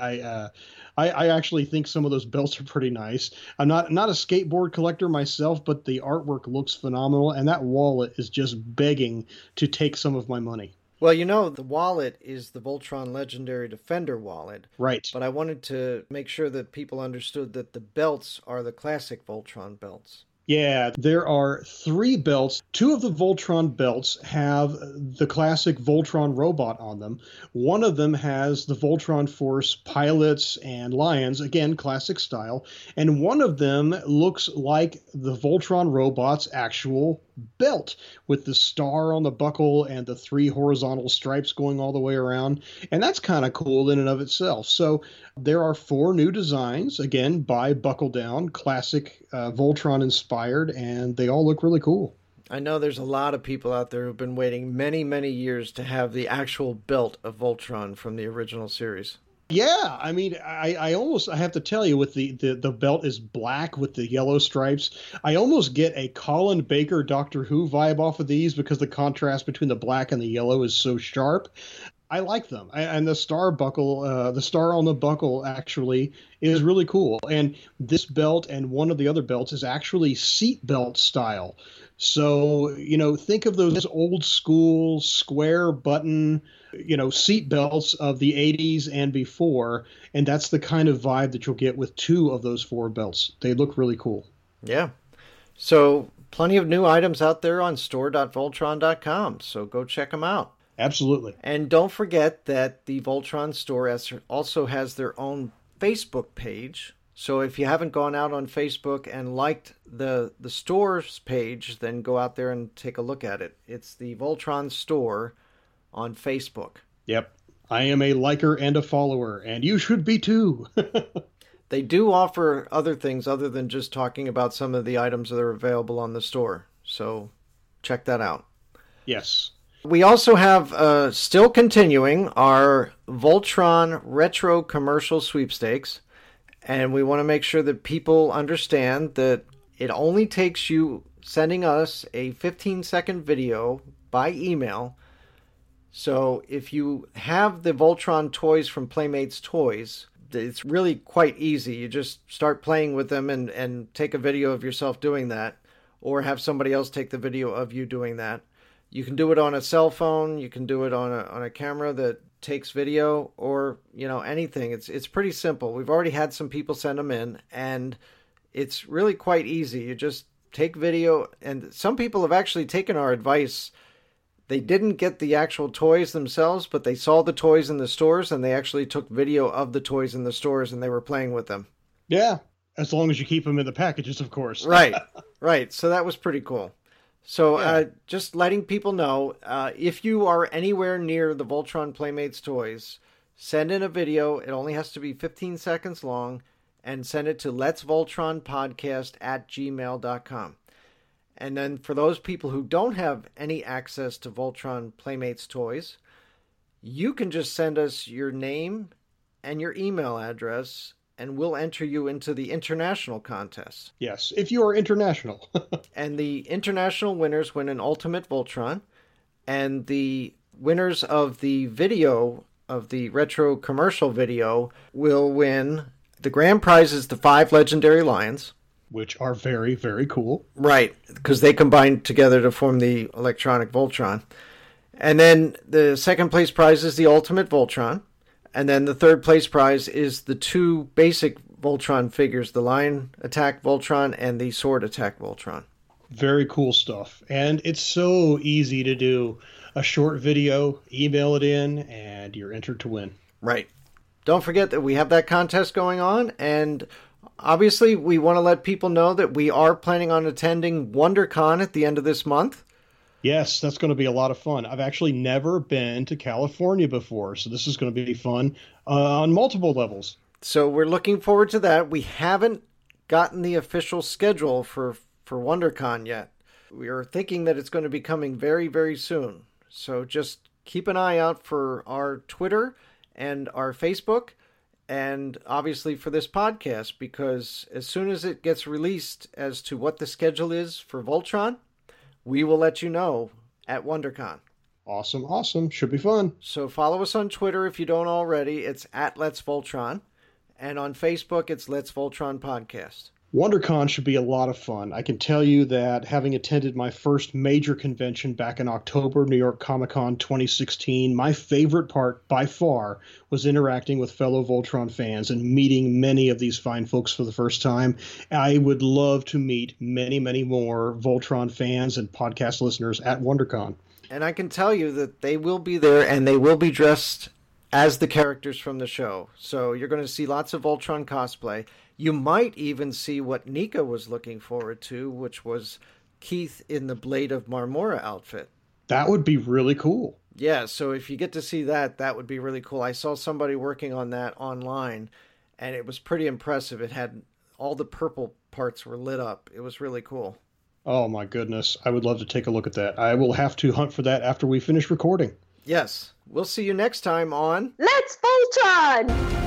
I actually think some of those belts are pretty nice. I'm not a skateboard collector myself, but the artwork looks phenomenal, and that wallet is just begging to take some of my money. Well, the wallet is the Voltron Legendary Defender wallet. Right. But I wanted to make sure that people understood that the belts are the classic Voltron belts. Yeah, there are 3 belts. 2 of the Voltron belts have the classic Voltron robot on them. One of them has the Voltron Force pilots and lions, again, classic style. And one of them looks like the Voltron robot's actual belt, with the star on the buckle and the 3 horizontal stripes going all the way around. And that's kind of cool in and of itself. So there are 4 new designs, again, by Buckle Down, classic Voltron inspired, and they all look really cool. I know there's a lot of people out there who've been waiting many, many years to have the actual belt of Voltron from the original series. Yeah, I mean, I almost, I have to tell you, with the belt is black with the yellow stripes. I almost get a Colin Baker Doctor Who vibe off of these because the contrast between the black and the yellow is so sharp. I like them. And the star buckle, the star on the buckle actually is really cool. And this belt and one of the other belts is actually seat belt style. So, think of those old school square button, seat belts of the 80s and before. And that's the kind of vibe that you'll get with 2 of those 4 belts. They look really cool. Yeah. So plenty of new items out there on store.voltron.com. So go check them out. Absolutely. And don't forget that the Voltron store also has their own Facebook page. So if you haven't gone out on Facebook and liked the store's page, then go out there and take a look at it. It's the Voltron store on Facebook. Yep. I am a liker and a follower, and you should be too. They do offer other things other than just talking about some of the items that are available on the store. So check that out. Yes. We also have, still continuing, our Voltron Retro Commercial Sweepstakes. And we want to make sure that people understand that it only takes you sending us a 15-second video by email. So if you have the Voltron toys from Playmates Toys, it's really quite easy. You just start playing with them and take a video of yourself doing that, or have somebody else take the video of you doing that. You can do it on a cell phone. You can do it on a camera that takes video, or anything. It's pretty simple. We've already had some people send them in, and it's really quite easy. You just take video, and some people have actually taken our advice. They didn't get the actual toys themselves, but they saw the toys in the stores, and they actually took video of the toys in the stores, and they were playing with them. Yeah, as long as you keep them in the packages, of course. Right. So that was pretty cool. So just letting people know, if you are anywhere near the Voltron Playmates toys, send in a video. It only has to be 15 seconds long, and send it to letsvoltronpodcast@gmail.com. And then for those people who don't have any access to Voltron Playmates toys, you can just send us your name and your email address, and we'll enter you into the international contest. Yes, if you are international. And the international winners win an Ultimate Voltron, and the winners of the video, of the retro commercial video, will win. The grand prize is the 5 Legendary Lions. Which are very, very cool. Right, because they combine together to form the electronic Voltron. And then the second place prize is the Ultimate Voltron. And then the third place prize is the 2 basic Voltron figures, the Lion Attack Voltron and the Sword Attack Voltron. Very cool stuff. And it's so easy to do. A short video, email it in, and you're entered to win. Right. Don't forget that we have that contest going on, and obviously we want to let people know that we are planning on attending WonderCon at the end of this month. Yes, that's going to be a lot of fun. I've actually never been to California before, so this is going to be fun on multiple levels. So we're looking forward to that. We haven't gotten the official schedule for WonderCon yet. We are thinking that it's going to be coming very, very soon. So just keep an eye out for our Twitter and our Facebook, and obviously for this podcast, because as soon as it gets released as to what the schedule is for Voltron, we will let you know at WonderCon. Awesome. Should be fun. So follow us on Twitter if you don't already. It's @Let'sVoltron. And on Facebook, it's Let's Voltron Podcast. WonderCon should be a lot of fun. I can tell you that having attended my first major convention back in October, New York Comic Con 2016, my favorite part by far was interacting with fellow Voltron fans and meeting many of these fine folks for the first time. I would love to meet many, many more Voltron fans and podcast listeners at WonderCon. And I can tell you that they will be there, and they will be dressed as the characters from the show. So you're going to see lots of Voltron cosplay. You might even see what Nika was looking forward to, which was Keith in the Blade of Marmora outfit. That would be really cool. Yeah, so if you get to see that, that would be really cool. I saw somebody working on that online, and it was pretty impressive. It had all the purple parts were lit up. It was really cool. Oh my goodness. I would love to take a look at that. I will have to hunt for that after we finish recording. Yes. We'll see you next time on Let's Voltron!